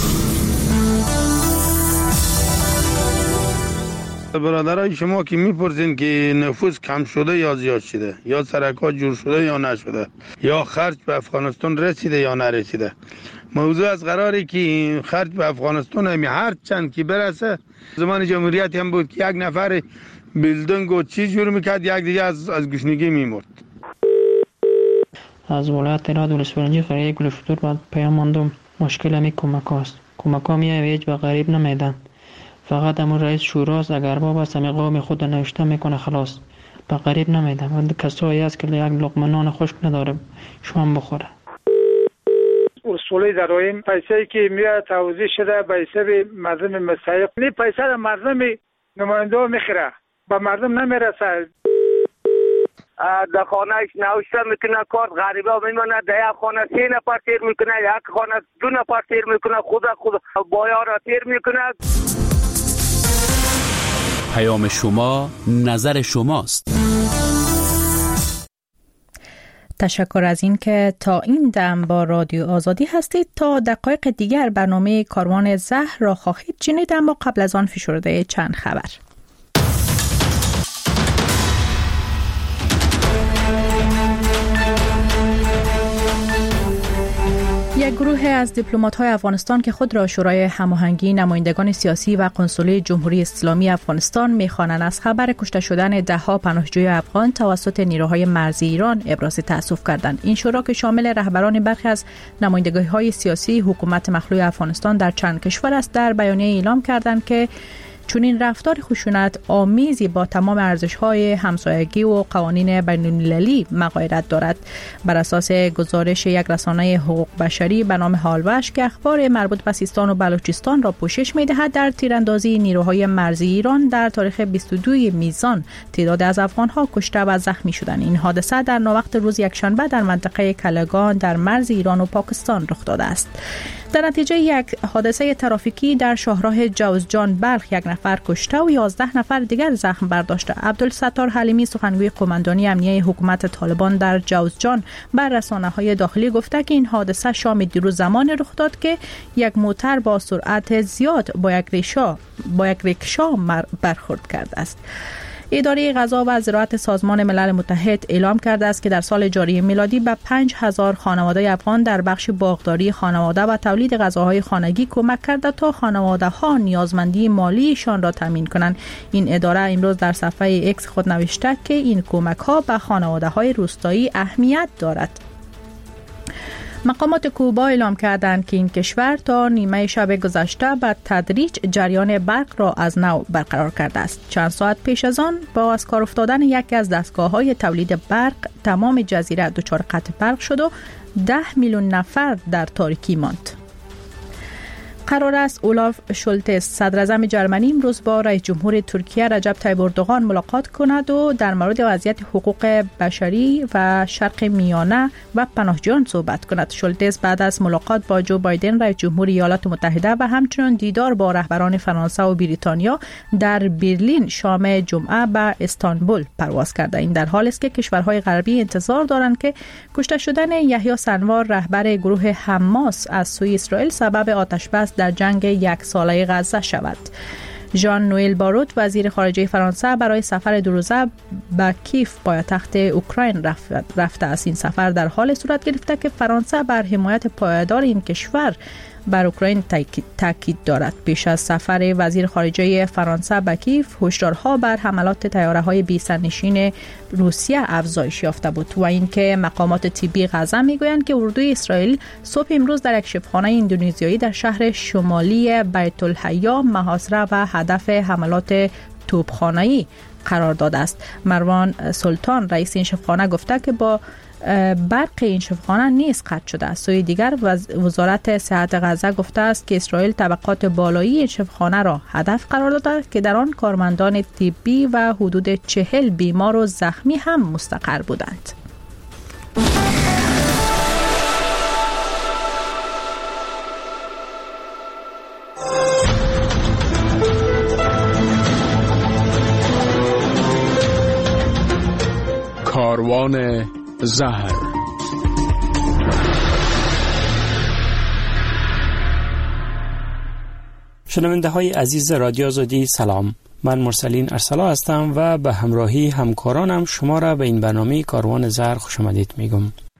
برادرای شما که میپرسین که نفوس کم شده یا زیاد شده، یا سرکات جور شده یا نشده، یا خرج به افغانستان رسیده یا نرسیده. موضوع از قراری که خرج به افغانستان همی هر چند که برسه. زمان جمهوریت هم بود که یک نفر بیلدنگ و چیز جور میکرد، یک دیگه از از گشنگی میمرد. از ولایت هرات ولسوالی قریه گل فتور بعد پیام ماندم. مشکل همی کمک هاست. کمک ها میه ویج به غریب نمیدن. فقط امون رئیس شوراست، اگر باب است همه قوم خود نوشته میکنه خلاص، به غریب نمیدم. و کسایی است که یک لقمه نان خشک نداره شما بخوره. اصولی داریم پیسه‌ای که میاد توزیع شده به حساب مردم مستحق، این پیسه را مردم نماینده میخره، به مردم نمیرسه. در خانه نوشته میکنه کارت غریبه میمونه، در یک خانه سه نفر تیر میکنه، یک خانه دو نفر تیر میکنه، خود خود بایا را تیر میکنه. پیام شما نظر شماست. تشکر از این که تا این دم با رادیو آزادی هستید. تا دقایق دیگر برنامه کاروان زهر را خواهید شنید، اما قبل از آن فشرده چند خبر. یک گروه از دیپلمات‌های افغانستان که خود را شورای هماهنگی نمایندگان سیاسی و کنسولی جمهوری اسلامی افغانستان می‌خوانند، از خبر کشته شدن ده‌ها پناهجوی افغان توسط نیروهای مرزی ایران ابراز تأسف کردند. این شورا که شامل رهبران برخی از نمایندگی‌های سیاسی حکومت مخلوع افغانستان در چند کشور است، در بیانیه اعلام کردند که چنین رفتار خشونت آمیزی با تمام ارزش‌های همسایگی و قوانین بین‌المللی مغایرت دارد. بر اساس گزارش یک رسانه حقوق بشری به نام حالوش که اخبار مربوط به سیستان و بلوچستان را پوشش می‌دهد، در تیراندازی نیروهای مرزی ایران در تاریخ بیست و دوم میزان تعداد از افغان‌ها کشته و زخمی شدند. این حادثه در ناوقت روز یکشنبه در منطقه کلگان در مرز ایران و پاکستان رخ داده است. در نتیجه یک حادثه ترافیکی در شاهراه جوزجان بلخ یک نفر کشته و یازده نفر دیگر زخم برداشته. عبدالستار حلیمی سخنگوی قماندانی امنیه حکومت طالبان در جوزجان بر رسانه‌های داخلی گفته که این حادثه شام دیروز زمان رخ داد که یک موتر با سرعت زیاد با یک ریشا با یک ریکشا برخورد کرده است. اداره غذا و زراعت سازمان ملل متحد اعلام کرده است که در سال جاری میلادی به پنج هزار خانواده افغان در بخش باغداری خانواده و تولید غذاهای خانگی کمک کرده تا خانواده‌ها نیازمندی مالیشان را تامین کنند. این اداره امروز در صفحه ایکس خود نوشته که این کمک‌ها به خانواده‌های روستایی اهمیت دارد. مقامات کوبا اعلام کردند که این کشور تا نیمه شب گذشته به تدریج جریان برق را از نو برقرار کرده است. چند ساعت پیش از آن با از کار افتادن یکی از دستگاه‌های تولید برق تمام جزیره دچار قطع برق شد و ده میلیون نفر در تاریکی ماند. قرار است اولاف شولتز صدر اعظم جرمنی امروز با رئیس جمهور ترکیه رجب طیب اردوغان ملاقات کند و در مورد وضعیت حقوق بشری و شرق میانه و پناهجویان صحبت کند. شولتز بعد از ملاقات با جو بایدن رئیس جمهور ایالات متحده و همچنین دیدار با رهبران فرانسه و بریتانیا در برلین شام جمعه به استانبول پرواز کرده. این در حالی است که کشورهای غربی انتظار دارند که کشته شدن یحیی سنوار رهبر گروه حماس از سوی اسرائیل سبب آتشبس در جنگ یک ساله غزه شود. ژان نوئل باروت وزیر خارجه فرانسه برای سفر دو روزه به کیف پایتخت اوکراین رفته است. این سفر در حال صورت گرفته که فرانسه بر حمایت پایدار این کشور بر اوکراین تاکید دارد. پیش از سفر وزیر خارجه فرانسه به کیف هشدارها بر حملات طیاره‌های بی سرنشین روسیه افزایش یافته بود و اینکه مقامات طبی غزه میگویند که اردوی اسرائیل صبح امروز در یک شبخانه اندونزیایی در شهر شمالی بیت الحیا محاصره و هدف حملات توپخانه‌ای قرار داده است. مروان سلطان رئیس این شبخانه گفته که با برق این شبخانه نیز قطع شده است. سوی دیگر وزارت صحت غزه گفته است که اسرائیل طبقات بالایی این شبخانه را هدف قرار داده که در آن کارمندان طبی و حدود چهل بیمار و زخمی هم مستقر بودند. کاروان زهر. شنونده های عزیز رادیو آزادی سلام، من مرسلین ارسلا هستم و به همراهی همکارانم شما را به این برنامه کاروان زهر خوش آمدید میگم.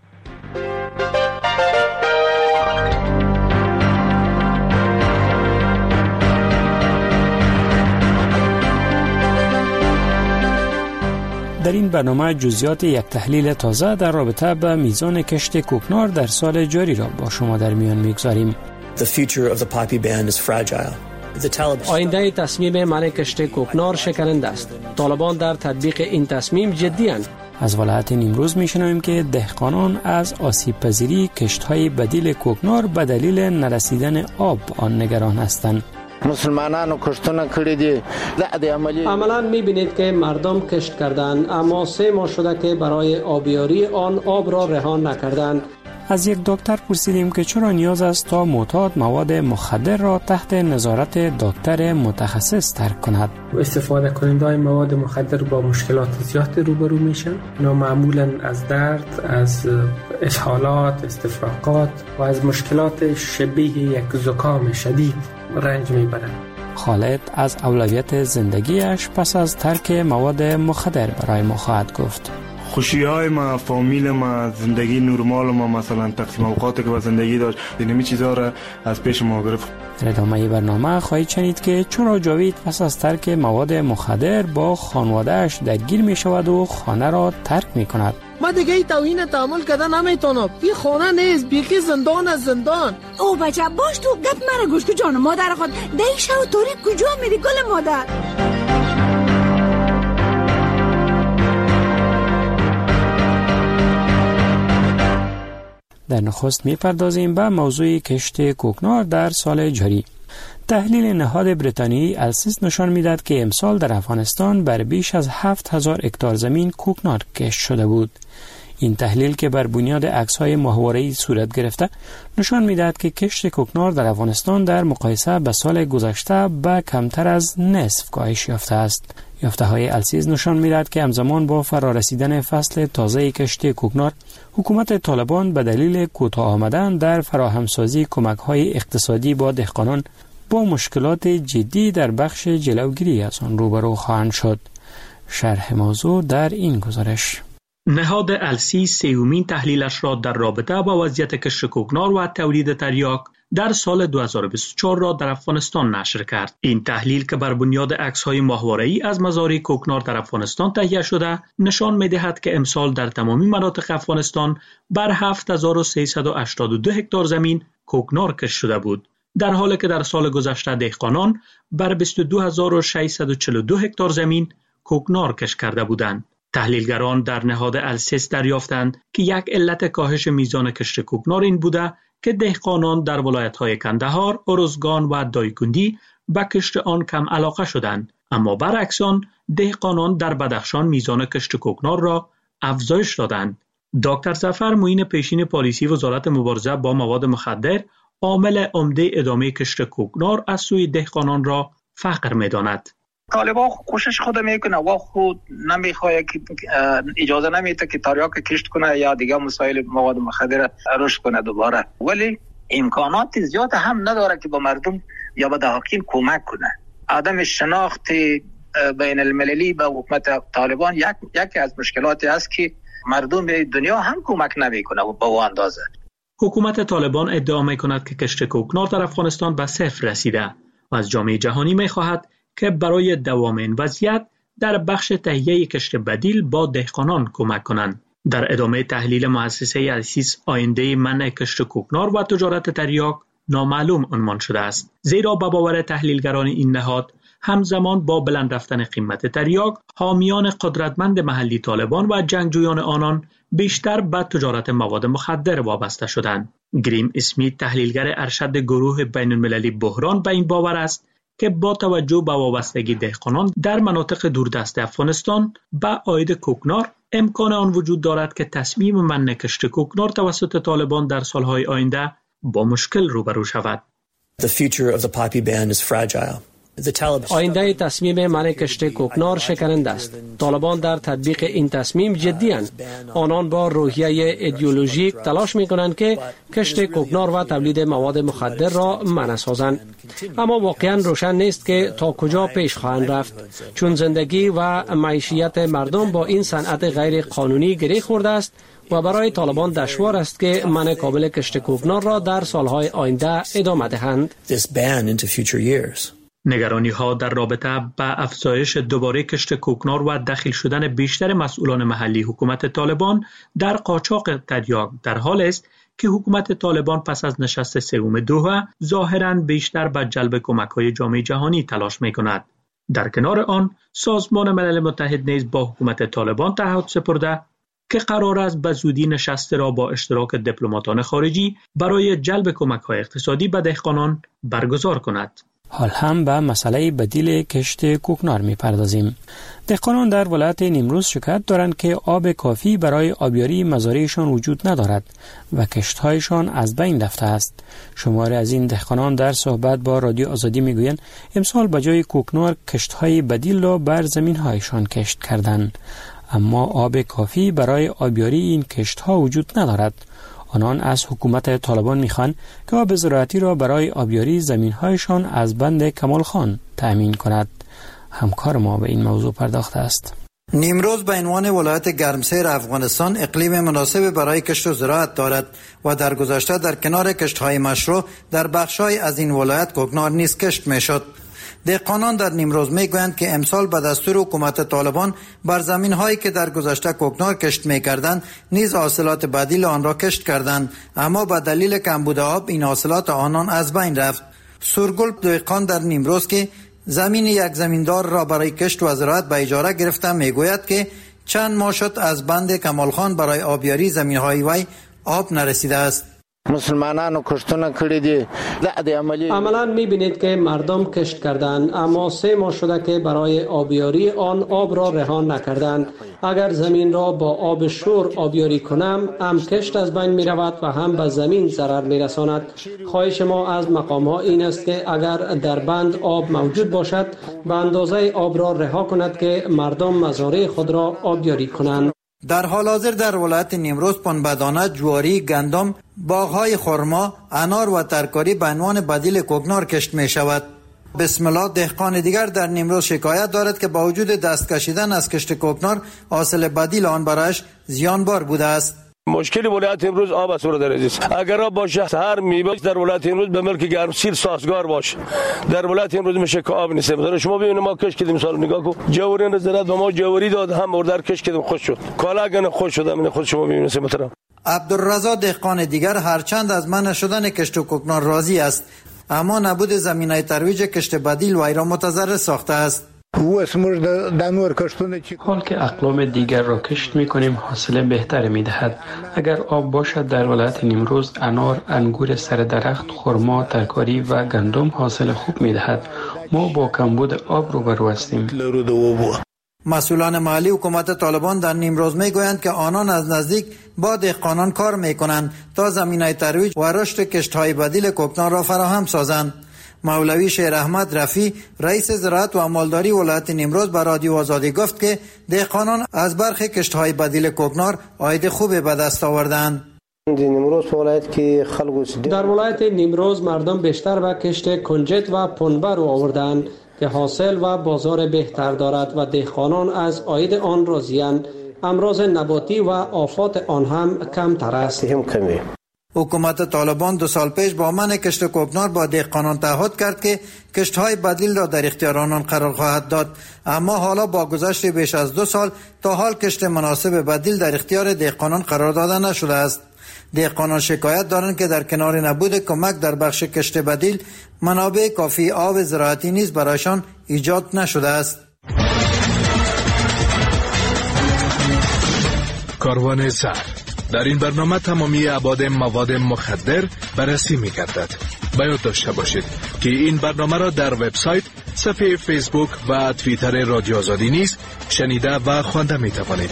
در این برنامه جزئیات یک تحلیل تازه در رابطه با میزان کشت کوکنار در سال جاری را با شما در میان میگذاریم. The future of the poppy ban is fragile. آینده تصمیم منع کشت کوکنار شکننده است. طالبان در تطبیق این تصمیم جدی اند. از ولایت نیمروز میشنویم که دهقانان از آسیب پذیری کشت‌های بدیل کوکنار به دلیل نرسیدن آب آن نگران هستند. مسلمانانو کشتونه کړی دي د عملی عملاً می‌بینید که مردم کشت کردند، اما سه ماه شده که برای آبیاری آن آب را رها نکردند. از یک دکتر پرسیدیم که چرا نیاز است تا معتاد مواد مخدر را تحت نظارت دکتر متخصص ترک کند. استفاده کنندگان مواد مخدر با مشکلات زیاد روبرو میشن. اینا معمولاً از درد، از اسهالات، استفراغات و از مشکلات شبیه یک زکام شدید رنج میبرند. خالد از اولویت زندگیش پس از ترک مواد مخدر برای ما خواهد گفت. خوشی های ما، فامیل ما، زندگی نرمال ما، مثلا تقسیم اوقاتی که با زندگی داشت، اینمی چیزها را از پیش ما گرفت. در ادامه برنامه خواهید شنید که چرا جاوید پس از ترک مواد مخدر با خانواده‌اش درگیر می شود و خانه را ترک می کند. ما دیگه ای توهین تحمل کردن نمیتونم. این خانه نیست، بیخی زندان از زندان. او بچه باش تو گپ مرا گوش که جان مادر خود دیشه و تاریک کجا میری گل مادر؟ در نخست میپردازیم به موضوع کشت کوکنار در سال جاری. تحلیل نهاد بریتانیایی السیس نشان میداد که امسال در افغانستان بر بیش از هفت هزار هکتار زمین کوکنار کشت شده بود. این تحلیل که بر بنیاد عکس‌های ماهواره‌ای صورت گرفته نشان میداد که کشت کوکنار در افغانستان در مقایسه با سال گذشته به کمتر از نصف کاهش یافته است. یافته‌های السیز نشان می‌دهد که همزمان با فرارسیدن فصل تازه کشت کوکنار، حکومت طالبان به دلیل کوتاه آمدن در فراهمسازی کمک‌های اقتصادی با دهقانان با مشکلات جدی در بخش جلوگیری از آن روبرو خواهند شد. شرح موضوع در این گزارش. نهاد السی سیومین تحلیلش را در رابطه با وضعیت کشت کوکنار و تولید تریاک در سال دو هزار و بیست و چهار را در افغانستان نشر کرد. این تحلیل که بر بنیاد عکس‌های ماهواره‌ای از مزارع کوکنار در افغانستان تهیه شده، نشان می‌دهد که امسال در تمامی مناطق افغانستان بر هفت هزار و سیصد و هشتاد و دو هکتار زمین کوکنار کشت شده بود، در حالی که در سال گذشته دهقانان بر بیست و دو هزار و ششصد و چهل و دو هکتار زمین کوکنار کشت کرده بودند. تحلیلگران در نهاد السیس دریافتند که یک علت کاهش میزان کشت کوکنار این بوده که دهقانان در ولایت‌های کندهار، ارزگان و دایکندی به کشت آن کم علاقه شدند، اما برعکس آن دهقانان در بدخشان میزان کشت کوکنار را افزایش دادند. دکتر ظفر معین پیشین پالیسی وزارت مبارزه با مواد مخدر عامل عمده ادامه کشت کوکنار از سوی دهقانان را فقر می‌داند. طالبان کوشش خود میکنه و خود نمیخواد که اجازه نمیده که تریاک کشت کنه یا دیگه مسائل مواد مخدر رشد کنه دوباره، ولی امکانات زیاد هم نداره که با مردم یا با دهقان کمک کنه. عدم شناخت بین المللی به حکومت طالبان یک یکی از مشکلاتی است که مردم به دنیا هم کمک نمیکنه و با اون اندازه. حکومت طالبان ادعا میکند که کشت کوکنار در افغانستان به صفر رسیده و از جامعه جهانی میخواهد که برای دوام این وضعیت در بخش تهیه کشت بدیل با دهقانان کمک کنند. در ادامه تحلیل مؤسسه السیس آینده منع کشت کوکنار و تجارت تریاک نامعلوم عنوان شده است، زیرا به باور تحلیلگران این نهاد همزمان با بلند رفتن قیمت تریاک، حامیان قدرتمند محلی طالبان و جنگجویان آنان بیشتر به تجارت مواد مخدر وابسته شدند. گریم اسمیت تحلیلگر ارشد گروه بین المللی بحران به این باور است که با توجه به وابستگی دهقانان در مناطق دوردست افغانستان به عاید کوکنار، امکان آن وجود دارد که تصمیم منع کشت کوکنار توسط طالبان در سالهای آینده با مشکل روبرو شود. The future of the poppy ban is fragile. آینده تصمیم منع کشت کوکنار شکننده است. طالبان در تطبیق این تصمیم جدی اند. آنان با روحیه ایدئولوژیک تلاش می کنند که کشت کوکنار و تولید مواد مخدر را منع سازند، اما واقعا روشن نیست که تا کجا پیش خواهند رفت، چون زندگی و معیشت مردم با این صنعت غیر قانونی گره خورده است و برای طالبان دشوار است که منع کامل کشت کوکنار را در سالهای آینده ادامه دهند. نگرانی ها در رابطه با افزایش دوباره کشت کوکنار و دخیل شدن بیشتر مسئولان محلی حکومت طالبان در قاچاق تریاک در حال است که حکومت طالبان پس از نشست سوم دوحه ظاهراً بیشتر به جلب کمک‌های جامعه جهانی تلاش می‌کند. در کنار آن، سازمان ملل متحد نیز با حکومت طالبان تعهد سپرده که قرار است به زودی نشست را با اشتراک دیپلماتان خارجی برای جلب کمک‌های اقتصادی به دهقانان برگزار کند. حال هم به مسئله بدیل کشت کوکنار می پردازیم. دهقانان در ولایت نیمروز شکایت دارند که آب کافی برای آبیاری مزارعشان وجود ندارد و کشتهایشان از بین رفته است. شماری از این دهقانان در صحبت با رادیو آزادی می گویند امسال به جای کوکنار کشتهای بدیل را بر زمینهایشان کشت کردند، اما آب کافی برای آبیاری این کشتها وجود ندارد. آنان از حکومت طالبان میخوان که آب زراعتی را برای آبیاری زمینهایشان از بند کمال خان تأمین کند. همکار ما به این موضوع پرداخته است. نیمروز به عنوان ولایت گرمسیر افغانستان اقلیم مناسب برای کشت و زراعت دارد و در گذشته در کنار کشت‌های مشروع در بخش‌های از این ولایت کوکنار نیز کشت میشد. دهقانان در نیمروز میگویند که امسال به دستور حکومت طالبان بر زمین‌هایی که در گذشته کوکنار کشت می‌کردند نیز حاصلات بدیل آن را کشت کردند، اما به دلیل کمبود آب این حاصلات آنان از بین رفت. سورگل دهقان در نیمروز که زمین یک زمیندار را برای کشت و زراعت به اجاره گرفته میگوید که چند ماه شد از بند کمال خان برای آبیاری زمین‌های وی آب نرسیده است. مسلمانانو کشتونه کړی دي د عملی عملا میبینید که مردم کشت کردند، اما سه ماه شده که برای آبیاری آن آب را رها نکردند. اگر زمین را با آب شور آبیاری کنم هم کشت از بین میرود و هم به زمین ضرر میرساند. خواهش ما از مقام ها این است که اگر در بند آب موجود باشد به اندازه آب را رها کند که مردم مزارع خود را آبیاری کنند. در حال حاضر در ولایت نیمروز پنبه‌دانه، جواری، گندم، باغ‌های خرما، انار و ترکاری به عنوان بدیل کوکنار کشت می شود. بسم الله دهقان دیگر در نیمروز شکایت دارد که با وجود دست کشیدن از کشت کوکنار حاصل بدیل آن برایش زیانبار بوده است. مشکل ولایت امروز آب است در عزیز. اگر آب باشه هر میوه در ولایت امروز به ملک گرمسیر سازگار باشه. در ولایت امروز میشه که آب نیست. مثلا شما ببینید ما کش کردیم سال نگاه کو. جواری نظرت به ما جواری داد هم در کش کردیم خوش شد. کالا گنه خوش شد من خود شما ببینید مثلا. عبدالرضا دهقان دیگر هرچند از منع شدن کشت کوکنار راضی است، اما نبود زمینای ترویج کشت بدیل وی را متضرر ساخته است. حال که اقلام دیگر را کشت می کنیم حاصل بهتر می دهد. اگر آب باشد در ولایت نیمروز انار، انگور سر درخت، خرما، ترکاری و گندم حاصل خوب می دهد. ما با کمبود آب روبرو هستیم. مسئولان محلی حکومت طالبان در نیمروز می گویند که آنان از نزدیک با دهقانان کار می کنند تا زمینای ترویج و رشد کشت‌های بدیل کوکنار را فراهم سازند. مولوی شیر احمد رفی رئیس زراعت و مالداری ولایت نیمروز به رادیو آزادی گفت که دهقانان از برخی کشت‌های بدیل کوکنار عاید خوبی به دست آوردند. در ولایت نیمروز مردم بیشتر به کشت کنجد و پنبه رو آوردند که حاصل و بازار بهتر دارد و دهقانان از عاید آن راضی‌اند. امراض نباتی و آفات آن هم کمتر است. حکومت طالبان دو سال پیش با منع کشت کوکنار با دهقانان تعهد کرد که کشت‌های بدیل را در اختیار آنان قرار خواهد داد، اما حالا با گذشت بیش از دو سال تا حال کشت مناسب بدیل در اختیار دهقانان قرار داده نشده است. دهقانان شکایت دارند که در کنار نبود کمک در بخش کشت بدیل منابع کافی آب زراعتی نیز برایشان ایجاد نشده است. کاروان زهر در این برنامه تمامی ابعاد مواد مخدر بررسی می‌گردد. باید داشته باشید که این برنامه را در وبسایت، صفحه فیسبوک و توییتر رادیو آزادی نیز شنیده و خوانده می‌توانید.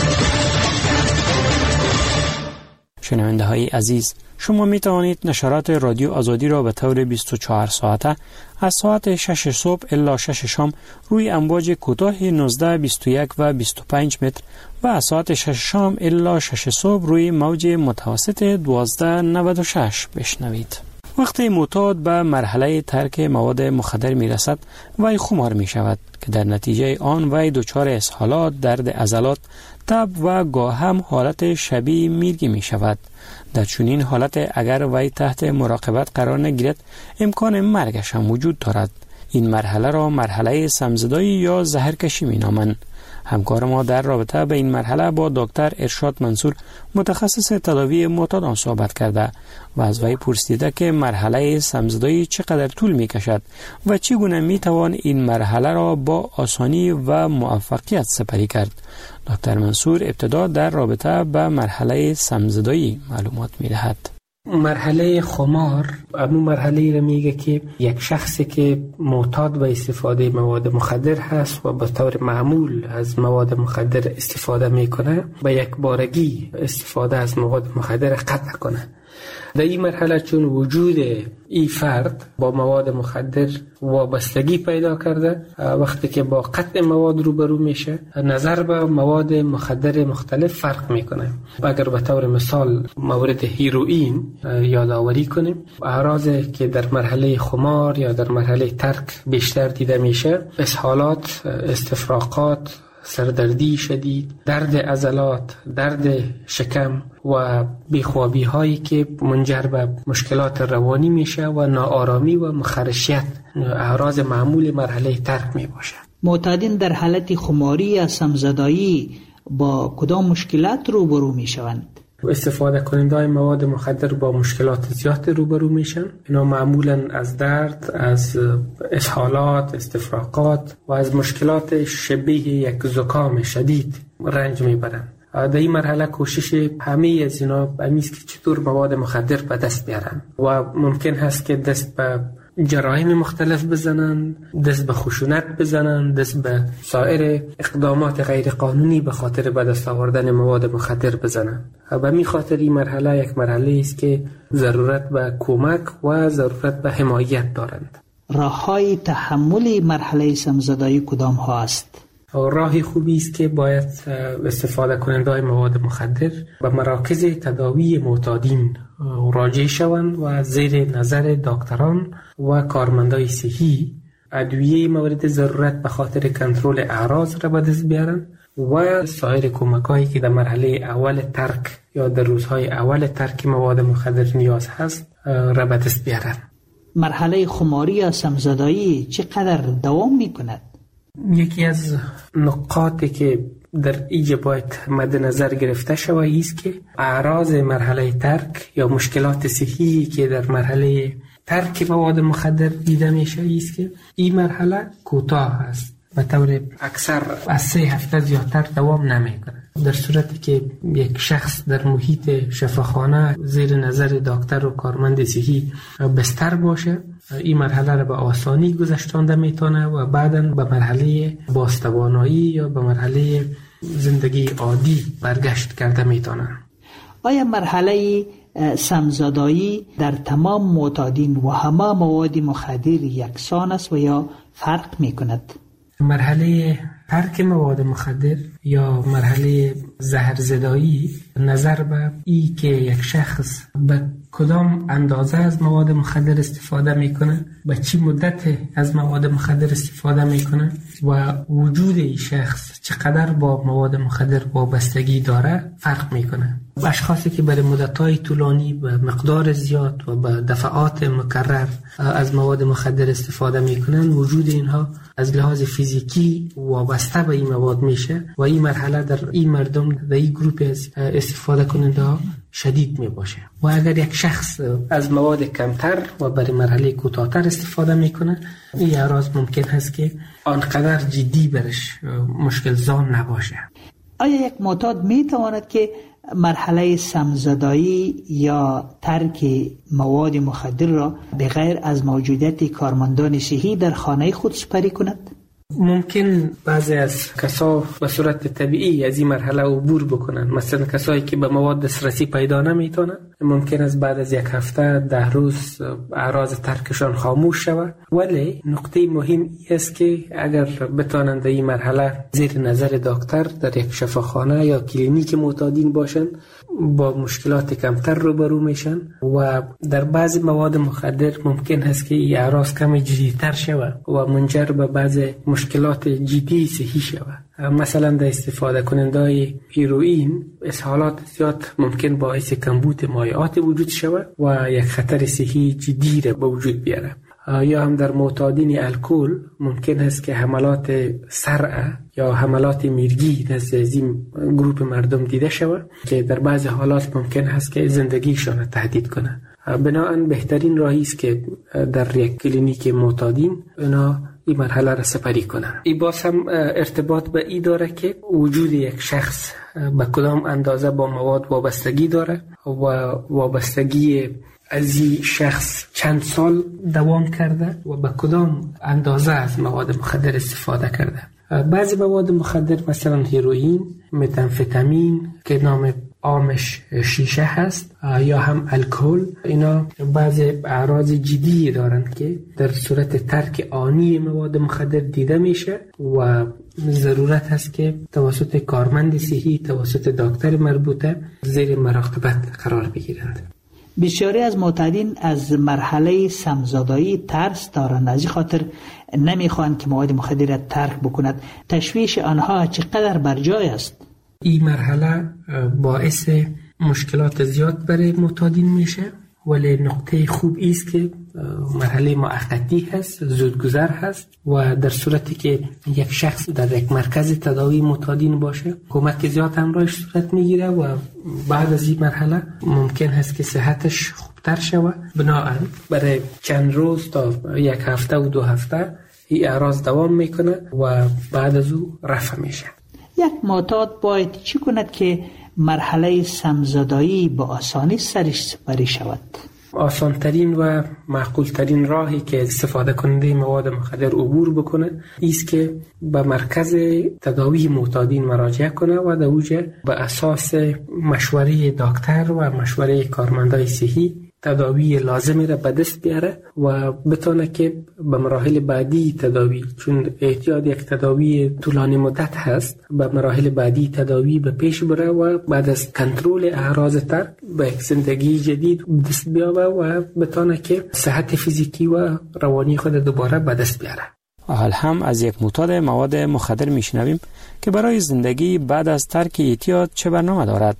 شنونده های عزیز، شما می توانید نشرات رادیو آزادی را به طور بیست و چهار ساعته از ساعت شش صبح الی شش شام روی امواج کوتاه نوزده، بیست و یک و بیست و پنج متر و از ساعت شش شام الی شش صبح روی موج متوسط دوازده نود و شش بشنوید. وقتی معتاد به مرحله ترک مواد مخدر می رسد وی خمار می شود که در نتیجه آن وی دچار اسهالات، درد عضلات، تب و گاه هم حالت شبیه میرگی می شود. در چنین حالت اگر وی تحت مراقبت قرار نگیرد امکان مرگش هم وجود دارد. این مرحله را مرحله سمزدایی یا زهرکشی می نامند. همکار ما در رابطه به این مرحله با دکتر ارشاد منصور متخصص تداوی معتادان صحبت کرده و از وی پرسیده که مرحله سمزدایی چقدر طول می کشد و چگونه می توان این مرحله را با آسانی و موفقیت سپری کرد. دکتر منصور ابتدا در رابطه به مرحله سمزدایی معلومات می دهد. مرحله خمار همون مرحله را میگه که یک شخصی که معتاد به استفاده مواد مخدر هست و به طور معمول از مواد مخدر استفاده میکنه به یک بارگی استفاده از مواد مخدر قطع کنه. در این مرحله چون وجود این فرد با مواد مخدر وابستگی پیدا کرده، وقتی که با قطع مواد روبرو میشه نظر به مواد مخدر مختلف فرق میکنه. اگر به طور مثال مورد هیروئین یادآوری کنیم، اعراضی که در مرحله خمار یا در مرحله ترک بیشتر دیده میشه اسهالات، استفراغات، سردردی شدید، درد عضلات، درد شکم و بیخوابی هایی که منجر به مشکلات روانی میشه و ناآرامی و مخرشیت اعراض معمول مرحله ترک می باشه. معتادین در حالت خماری یا سمزدایی با کدام مشکلات روبرو می شوند؟ استفاده کننده مواد مخدر با مشکلات زیاد روبرو میشن. اینا معمولا از درد، از اسهالات، استفراغات و از مشکلات شبیه یک زکام شدید رنج میبرن. در این مرحله کوشش همه از اینا همیست که چطور مواد مخدر به دست بیارن و ممکن هست که دست به جرایم مختلف بزنن، دست به خشونت بزنن، دست به سایر اقدامات غیر قانونی به خاطر به دست آوردن مواد مخدر بزنن. و می خاطر این مرحله یک مرحله است که ضرورت به کمک و ضرورت به حمایت دارند. راه‌های تحمل مرحله سمزدایی کدام ها است؟ راهی خوبی است که باید استفاده کننده مواد مخدر به مراکز تداوی معتادین راجع شوند و زیر نظر دکتران و کارمندای صحی ادویه مورد ضرورت به خاطر کنترل اعراض را به دست بیارن و سایر کمکایی که در مرحله اول ترک یا در روزهای اول ترک مواد مخدر نیاز هست را به دست بیارن. مرحله خماری یا سمزدایی چقدر دوام می کند؟ یکی از نقاطی که در اینجا باید مد نظر گرفته شود است که اعراض مرحله ترک یا مشکلات صحی که در مرحله ترک مواد مخدر دیده میشه است که این مرحله کوتاه است، به طور اکثر از سه هفته زیادتر دوام نمیکنه. در صورتی که یک شخص در محیط شفاخانه زیر نظر دکتر و کارمند صحی بستر باشه، این مرحله را به آسانی گذشتانده میتونه و بعداً به مرحله بازتوانایی یا به مرحله زندگی عادی برگشت کرده میتونه. آیا مرحله سمزدایی در تمام معتادین و همه مواد مخدر یکسان است و یا فرق میکند؟ مرحله ترک مواد مخدر یا مرحله زهرزدایی نظر به ای که یک شخص به کدام اندازه از مواد مخدر استفاده میکنه، به چی مدت از مواد مخدر استفاده میکنه و وجود این شخص چقدر با مواد مخدر وابستگی داره فرق میکنه. اشخاصی که برای مدت‌های طولانی به مقدار زیاد و به دفعات مکرر از مواد مخدر استفاده میکنن، وجود اینها از لحاظ فیزیکی وابسته به این مواد میشه و این مرحله در این مردم در این گروپ از استفاده کننده ها شدید می باشه. و اگر یک شخص از مواد کمتر و برای مرحله کوتاه‌تر استفاده میکنه، این اعراض ممکن هست که آنقدر جدی برش مشکل زان نباشه. آیا یک معتاد می تواند که مرحله سمزدایی یا ترک مواد مخدر را بغیر از موجودیت کارمندان صحی در خانه خود سپری کند؟ ممکن بعضی از کسا به صورت طبیعی از این مرحله عبور بکنن. مثلا کسایی که به مواد دسترسی پیدا نمیتونن ممکن است بعد از یک هفته ده روز اعراض ترکشان خاموش شود. ولی نقطه مهم ای است که اگر بتونن در این مرحله زیر نظر دکتر در یک شفاخانه یا کلینیک معتادین باشن، با مشکلات کمتر روبرو میشن و در بعضی مواد مخدر ممکن است که این اعراض کمی جدی‌تر شود و منجر به بعضی مشکلات جدی صحی شود. مثلا در استفاده کننده هیروئین اسهالات زیاد ممکن باعث کمبود مایعات وجود شود و یک خطر صحی جدی را به وجود بیاره. یا هم در معتادین الکل ممکن است که حملات صرع یا حملات میرگی نزد این گروه مردم دیده شود که در بعض حالات ممکن است که زندگیشان را تهدید کنه. بنابراین بهترین راهی است که در یک کلینیک معتادین اونا این مرحله را سپری کنن. این باز هم ارتباط به این داره که وجود یک شخص به کدام اندازه با مواد وابستگی داره و وابستگی از این شخص چند سال دوام کرده و به کدام اندازه از مواد مخدر استفاده کرده. بعضی مواد مخدر مثلا هیروئین، متامفتامین که نام عامش شیشه هست یا هم الکل، اینا بعضی اعراض جدی دارند که در صورت ترک آنی مواد مخدر دیده میشه و ضرورت هست که توسط کارمند صحی توسط دکتر مربوطه زیر مراقبت قرار بگیرند. بسیاری از معتادین از مرحله سمزدایی ترس دارند، از این خاطر نمیخوان که مواد مخدر را ترک بکند. تشویش آنها چقدر بر جای است؟ این مرحله باعث مشکلات زیاد برای معتادین میشه، ولی نقطه خوب است که مرحله موقتی هست، زودگذر هست و در صورتی که یک شخص در یک مرکز تداوی معتادین باشه کمک زیاد همراهش صورت میگیره و بعد از این مرحله ممکن هست که صحتش خوبتر شود. بنابراین برای چند روز تا یک هفته و دو هفته این اعراض دوام میکنه و بعد از او رفع میشه. یک معتاد باید چی کند که مرحله سمزدایی با آسانی سرش سپری شود؟ آسانترین و معقولترین راهی که استفاده کننده مواد مخدر عبور بکنه ایست که به مرکز تداوی معتادین مراجعه کنه و در اوجه به اساس مشوره دکتر و مشوره کارمندای صحی تداوی لازمی را به دست بیاره و بتونه که به مراحل بعدی تداوی، چون احتیاج یک تداوی طولانی مدت هست، به مراحل بعدی تداوی به پیش بره و بعد از کنترل اعراض ترک به یک زندگی جدید دست بیاره و بتونه که صحت فیزیکی و روانی خود دوباره به دست بیاره. حال هم از یک معتاد مواد مخدر میشنویم که برای زندگی بعد از ترک اعتیاد چه برنامه دارد.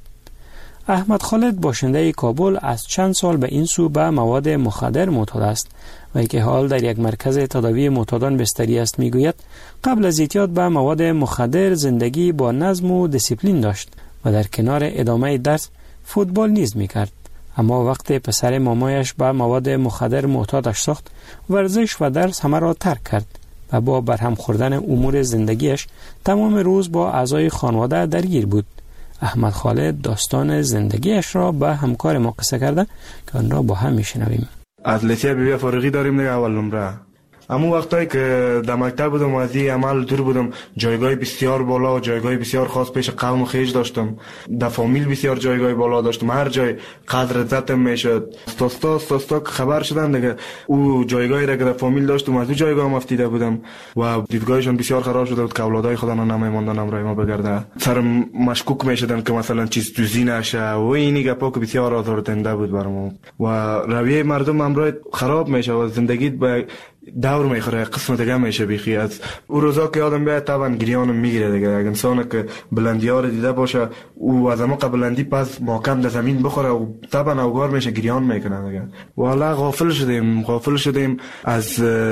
احمد خالد باشنده کابل از چند سال به این سو به مواد مخدر معتاد است و که حال در یک مرکز تداوی معتادان بستری است. میگوید قبل از اعتیاد به مواد مخدر زندگی با نظم و دیسیپلین داشت و در کنار ادامه درس فوتبال نیز میکرد، اما وقت پسر مامایش به مواد مخدر معتادش ساخت ورزش و درس همه را ترک کرد و با برهم خوردن امور زندگیش تمام روز با اعضای خانواده درگیر بود. احمد خالد داستان زندگیش را به همکار ما قصه کرده که آن را با هم میشنویم. از لیسه بی بی فارغی داریم دیگه اول نمره. اما وقتایی که در مکتب بودم و از این عمل دور بودم جایگاه بسیار بالا و جایگاه بسیار خاص پیش قوم و خیش داشتم. در فامیل بسیار جایگاه بالا داشتم، هر جای قدر عزتم میشد. استاستا استاستا خبر شدن دیگه او جایگاهی را که در فامیل داشتم از او جایگاه هم افتیده بودم و دیدگاهشون بسیار خراب شده بود که اولادای خودم نمیموندن امرای ما بگرده. سرم مشکوک میشدن که مثلا چیز دوزی نشه و این گپا که بسیار آزاردهنده بود برام و رویه مردم امرای خراب میشه و زندگی به دور میخوره، قسمت دیگه میشه بیخی. از او روزا که یادم بیاد طبعا گریانم میگیره دیگه. اگه انسان که بلندی ها رو دیده باشه او از اما بلندی پس محکم در زمین بخوره و طبعا اوگار میشه گریان میکنه دیگه. والا غافل شدیم غافل شدیم از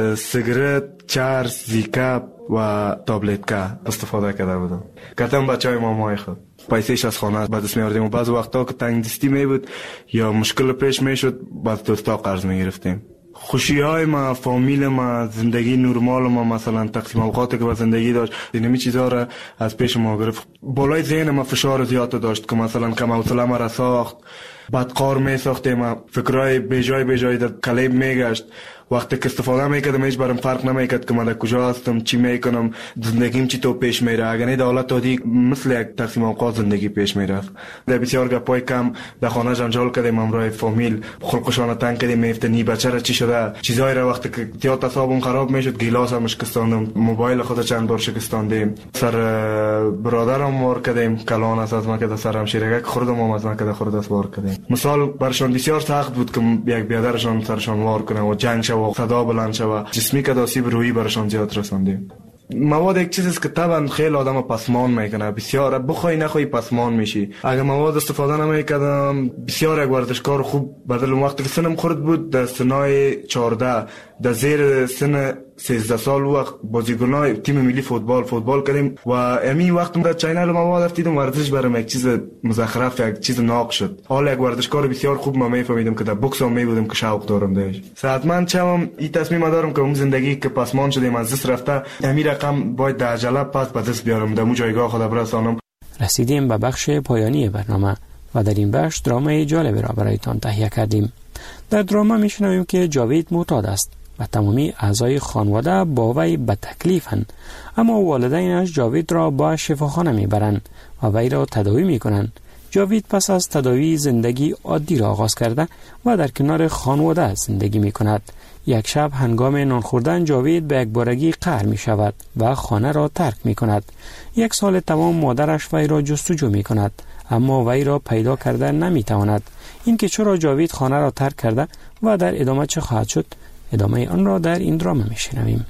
سیگرت، چرس، زیکاپ و تابلتکا استفاده کرده بودم. کتم بچهای مامای خود پیسهش از خانه بعد دست میاردیم و بعض وقتا که تنگ دستی می بود یا مشکل پیش میشد بعد دوستا قرض میگرفتیم. خوشی های ما، فامیل ما، زندگی نرمال ما، مثلا تقسیم اوقاتی که با زندگی داشت، اینمی چیزا را از پیش ما گرفت. بالای ذهن ما فشار زیاد داشت که مثلا کم حوصله ما را ساخت، بعد قار می ساختیم، فکرای بجای بجای در کلیب میگشت. وقتی که استفاده میکردم هیچ برام فرق نمیکرد که من در کجا هستم، چی میکنم، زندگیم چی تو پیش میره. اگر نه دولت دادی مثل یک تقسیم اوقات زندگی پیش میرفت. در بسیار گپای کم در خانه جنجال کردیم، امرای فامیل خلقشان تنگ کردیم، میفتنی بچه را چی شده چیزایی را. وقتی که زیاد حسابم خراب میشد گیلاس هم شکستاندم، موبایل خود چند بار شکستاندیم، سر برادرم مار کردیم، کلان است از من که سرم شیرگک خوردم و از من که خورد است وار کردیم. مثال برشان بسیار سخت بود که یک بیادرشان سرشان وار کنه و جنگ شد و صدا بلند شود. جسمی که آسیب روحی برشان زیاد رساندیم. مواد یک چیزی است که طبعا خیلی آدم پسمان میکنه، بسیار بخوای نخوای پسمان میشی. اگه مواد استفاده نمیکردم بسیار یک ورزشکار خوب بدل وقتی که سنم خورد بود در سنای چهارده در زیر سن سیزده سال وقت بازیکنای تیم ملی فوتبال فوتبال کردیم و امی وقت در چینل مواد رفتیم ورزش برام یک چیز مزخرف، یک چیز ناق شد. حالا یک ورزشکار بسیار خوب ما میفهمیدم که در بوکس هم میبودم که شوق دارم داشت. حتما چم این تصمیم دارم که اون زندگی که پسمان شدیم از دست رفته امی رقم باید در عجله پس به دست بیارم، در اون جایگاه خود برسانم. رسیدیم به بخش پایانی برنامه و در این بخش درامای جالبی را برایتان تهیه کردیم. در دراما میشنویم که جاوید معتاد است و تمامی اعضای خانواده با وی به تکلیفند، اما والدینش جاوید را با شفاخانه میبرند و وی را تداوی میکنند. جاوید پس از تداوی زندگی عادی را آغاز کرده و در کنار خانواده زندگی میکند. یک شب هنگام نان خوردن جاوید به یک بارگی قهر می شود و خانه را ترک می کند. یک سال تمام مادرش وی را جستجو می کند اما وی را پیدا کرده نمی تواند. این که چرا جاوید خانه را ترک کرده و در ادامه چه خواهد شد، ادامه آن را در این دراما می شنویم.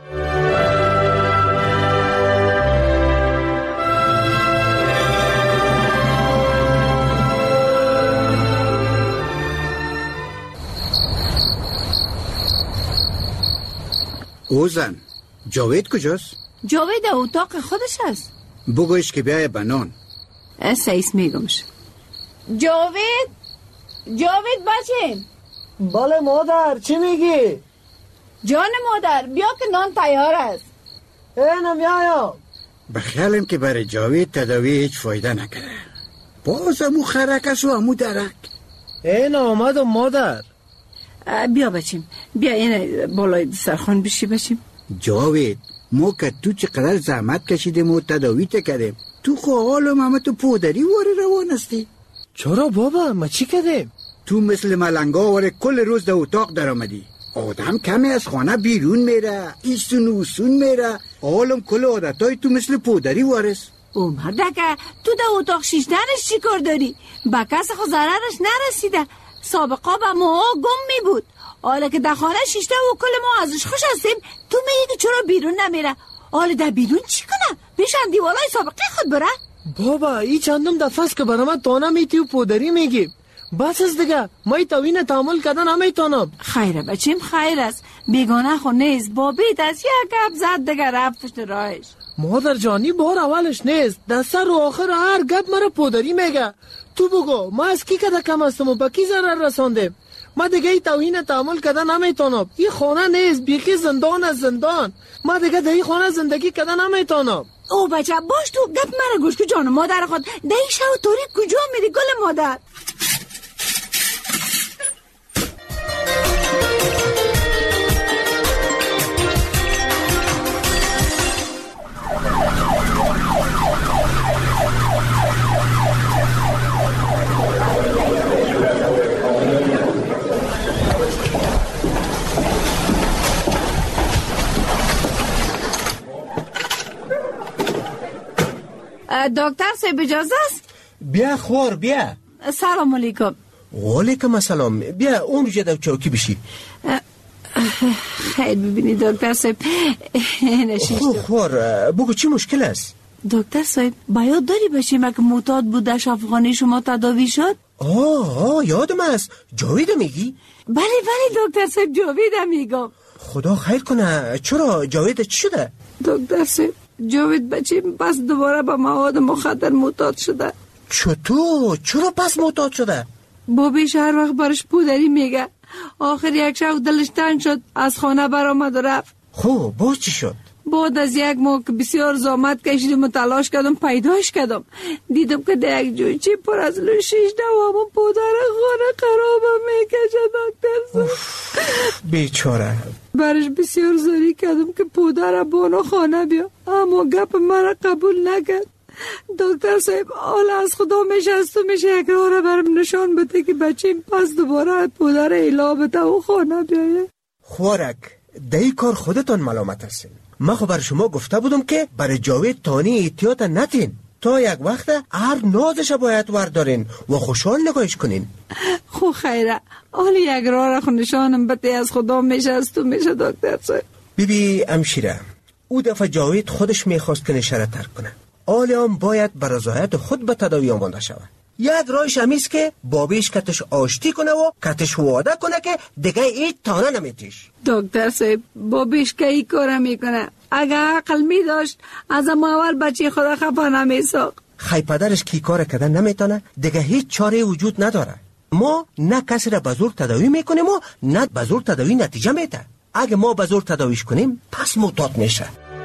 اوزن، جاوید کجاست؟ جاوید در اتاق خودش است. بگویش که بیای بنان. سیس میگمش. جاوید جاوید بچه. بله مادر، چی میگی؟ جان مادر بیا که نان تیار است. اینم یا به خیالم که برای جاوید تداوی هیچ فایده نکرده. باز امو خرک است و امو درک. این آمد مادر. بیا بچیم، بیا این بالای سرخان بشی بچیم. جاوید ما که تو چقدر زحمت کشیدیم و تداوی کردیم، تو خو حالم همه تو پودری واره روان هستی. چرا بابا؟ ما چی کردیم؟ تو مثل ملنگا واره کل روز در اتاق در آمدی. آدم کمی از خانه بیرون میره، ایستون و اوسون میره، حالم کل عادتای تو مثل پودری وارست. او مردکه تو در اتاق شیشتنش چی کار داری؟ با کس خو ضررش نرسیده. سابقا با ما گم می بود، حالا که در خانه شیشته و کل ما ازش خوش هستیم تو میگی که چرا بیرون نمیره؟ حالا در بیرون چی کنه؟ بشن دیوالای سابقه خود بره؟ بابا ای چندم دفعه است که برام تانا میتی و پودری میگی. بس از دیگه ما توین تحمل کردن نمیتونم. خیره بچیم خیر است، بیگانه خو نیست، با بیت از یک گپ زد دیگه رفت پشت راهش. مادر جانی بار اولش نیست، در سر و آخر هر گپ مرا پودری میگه. تو بگو ما از کی کده کم هستم و با کی ضرر رساندیم؟ ما دیگه ای توهین تحمل کردن نمیتونم. این خانه نیست، بیخی زندان از زندان. ما دیگه در این خانه زندگی کردن نمیتونم. او بچه باش تو گپ مرا گوش که جان مادر خود در این شو تاریک کجا میری گل مادر؟ دکتر صاحب اجازه است؟ بیا خور بیا. سلام علیکم. وعلیکم السلام. بیا اون رو در چوکی بشی. خیر ببینی دکتر صاحب نشیشتم. خور خور بگو چی مشکل است؟ دکتر صاحب باید داری باشیم که معتاد بود در شفاخانه شما تداوی شد؟ آه آه یادم است. جاوید میگی؟ بله بله دکتر صاحب جاوید میگم. خدا خیر کنه. چرا جاوید چی شده؟ دکتر صاحب جاوید بچیم پس دوباره به مواد مخدر معتاد شده. چطور؟ چرا پس معتاد شده؟ بابیش هر وقت برش پودری میگه. آخر یک شب دلش تنگ شد از خانه برآمد و رفت. خب باز چی شد؟ بعد از یک ماه که بسیار زحمت کشیدم و تلاش کردم پیداش کردم، دیدم که در یک جویچه پر از لوشیش و همون پودر خانه خرابم میکشه. دکتر بیچاره. برش بسیار زاری کردم که پودر بانا خانه بیا، اما گپ مرا قبول نکرد. دکتر صاحب حالا از خدا میشه از تو میشه یک راه برم نشان بده که بچیم پس دوباره پودر ایلا بده و خانه بیایه. خوارک دهی کار خودتان ملامت هستین. من خب بر شما گفته بودم که برای جاوید تانی احتیاط نتین، تا یک وقت هر نازش باید وردارین و خوشحال نگاهش کنین. خو خیره حالا یک راه را خو نشانم بده از خدا میشه از تو میشه. دکتر صاحب بیبی امشیره او دفعه جاوید خودش میخواست که نشره ترک کنه، حالا هم باید بر رضایت خود به تداوی آمانده شود. یک راهش همیست که بابیش کتش آشتی کنه و کتش واده کنه که دیگه هیچ تانه نمیتیش. دکتر صاحب بابیش که ای کار میکنه؟ اگه عقل می داشت از اما اول بچه خدا خفا نمیساخت. خی پدرش کی کار کردن نمیتونه، دیگه هیچ چاره وجود نداره. ما نه کسی را بزرگ تداوی میکنیم و نه بزرگ تداوی نتیجه میده. اگه ما بزرگ تداویش کنیم پس معتاد میشه.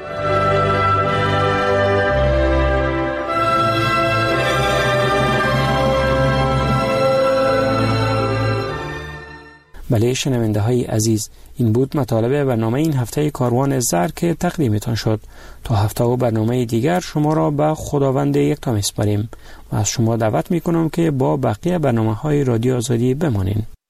بله شنونده های عزیز، این بود مطالب برنامه این هفته کاروان زر که تقدیمتان شد. تا هفته و برنامه دیگر شما را به خداوند یکتا میسپاریم و از شما دعوت میکنم که با بقیه برنامه های رادیو آزادی بمانید.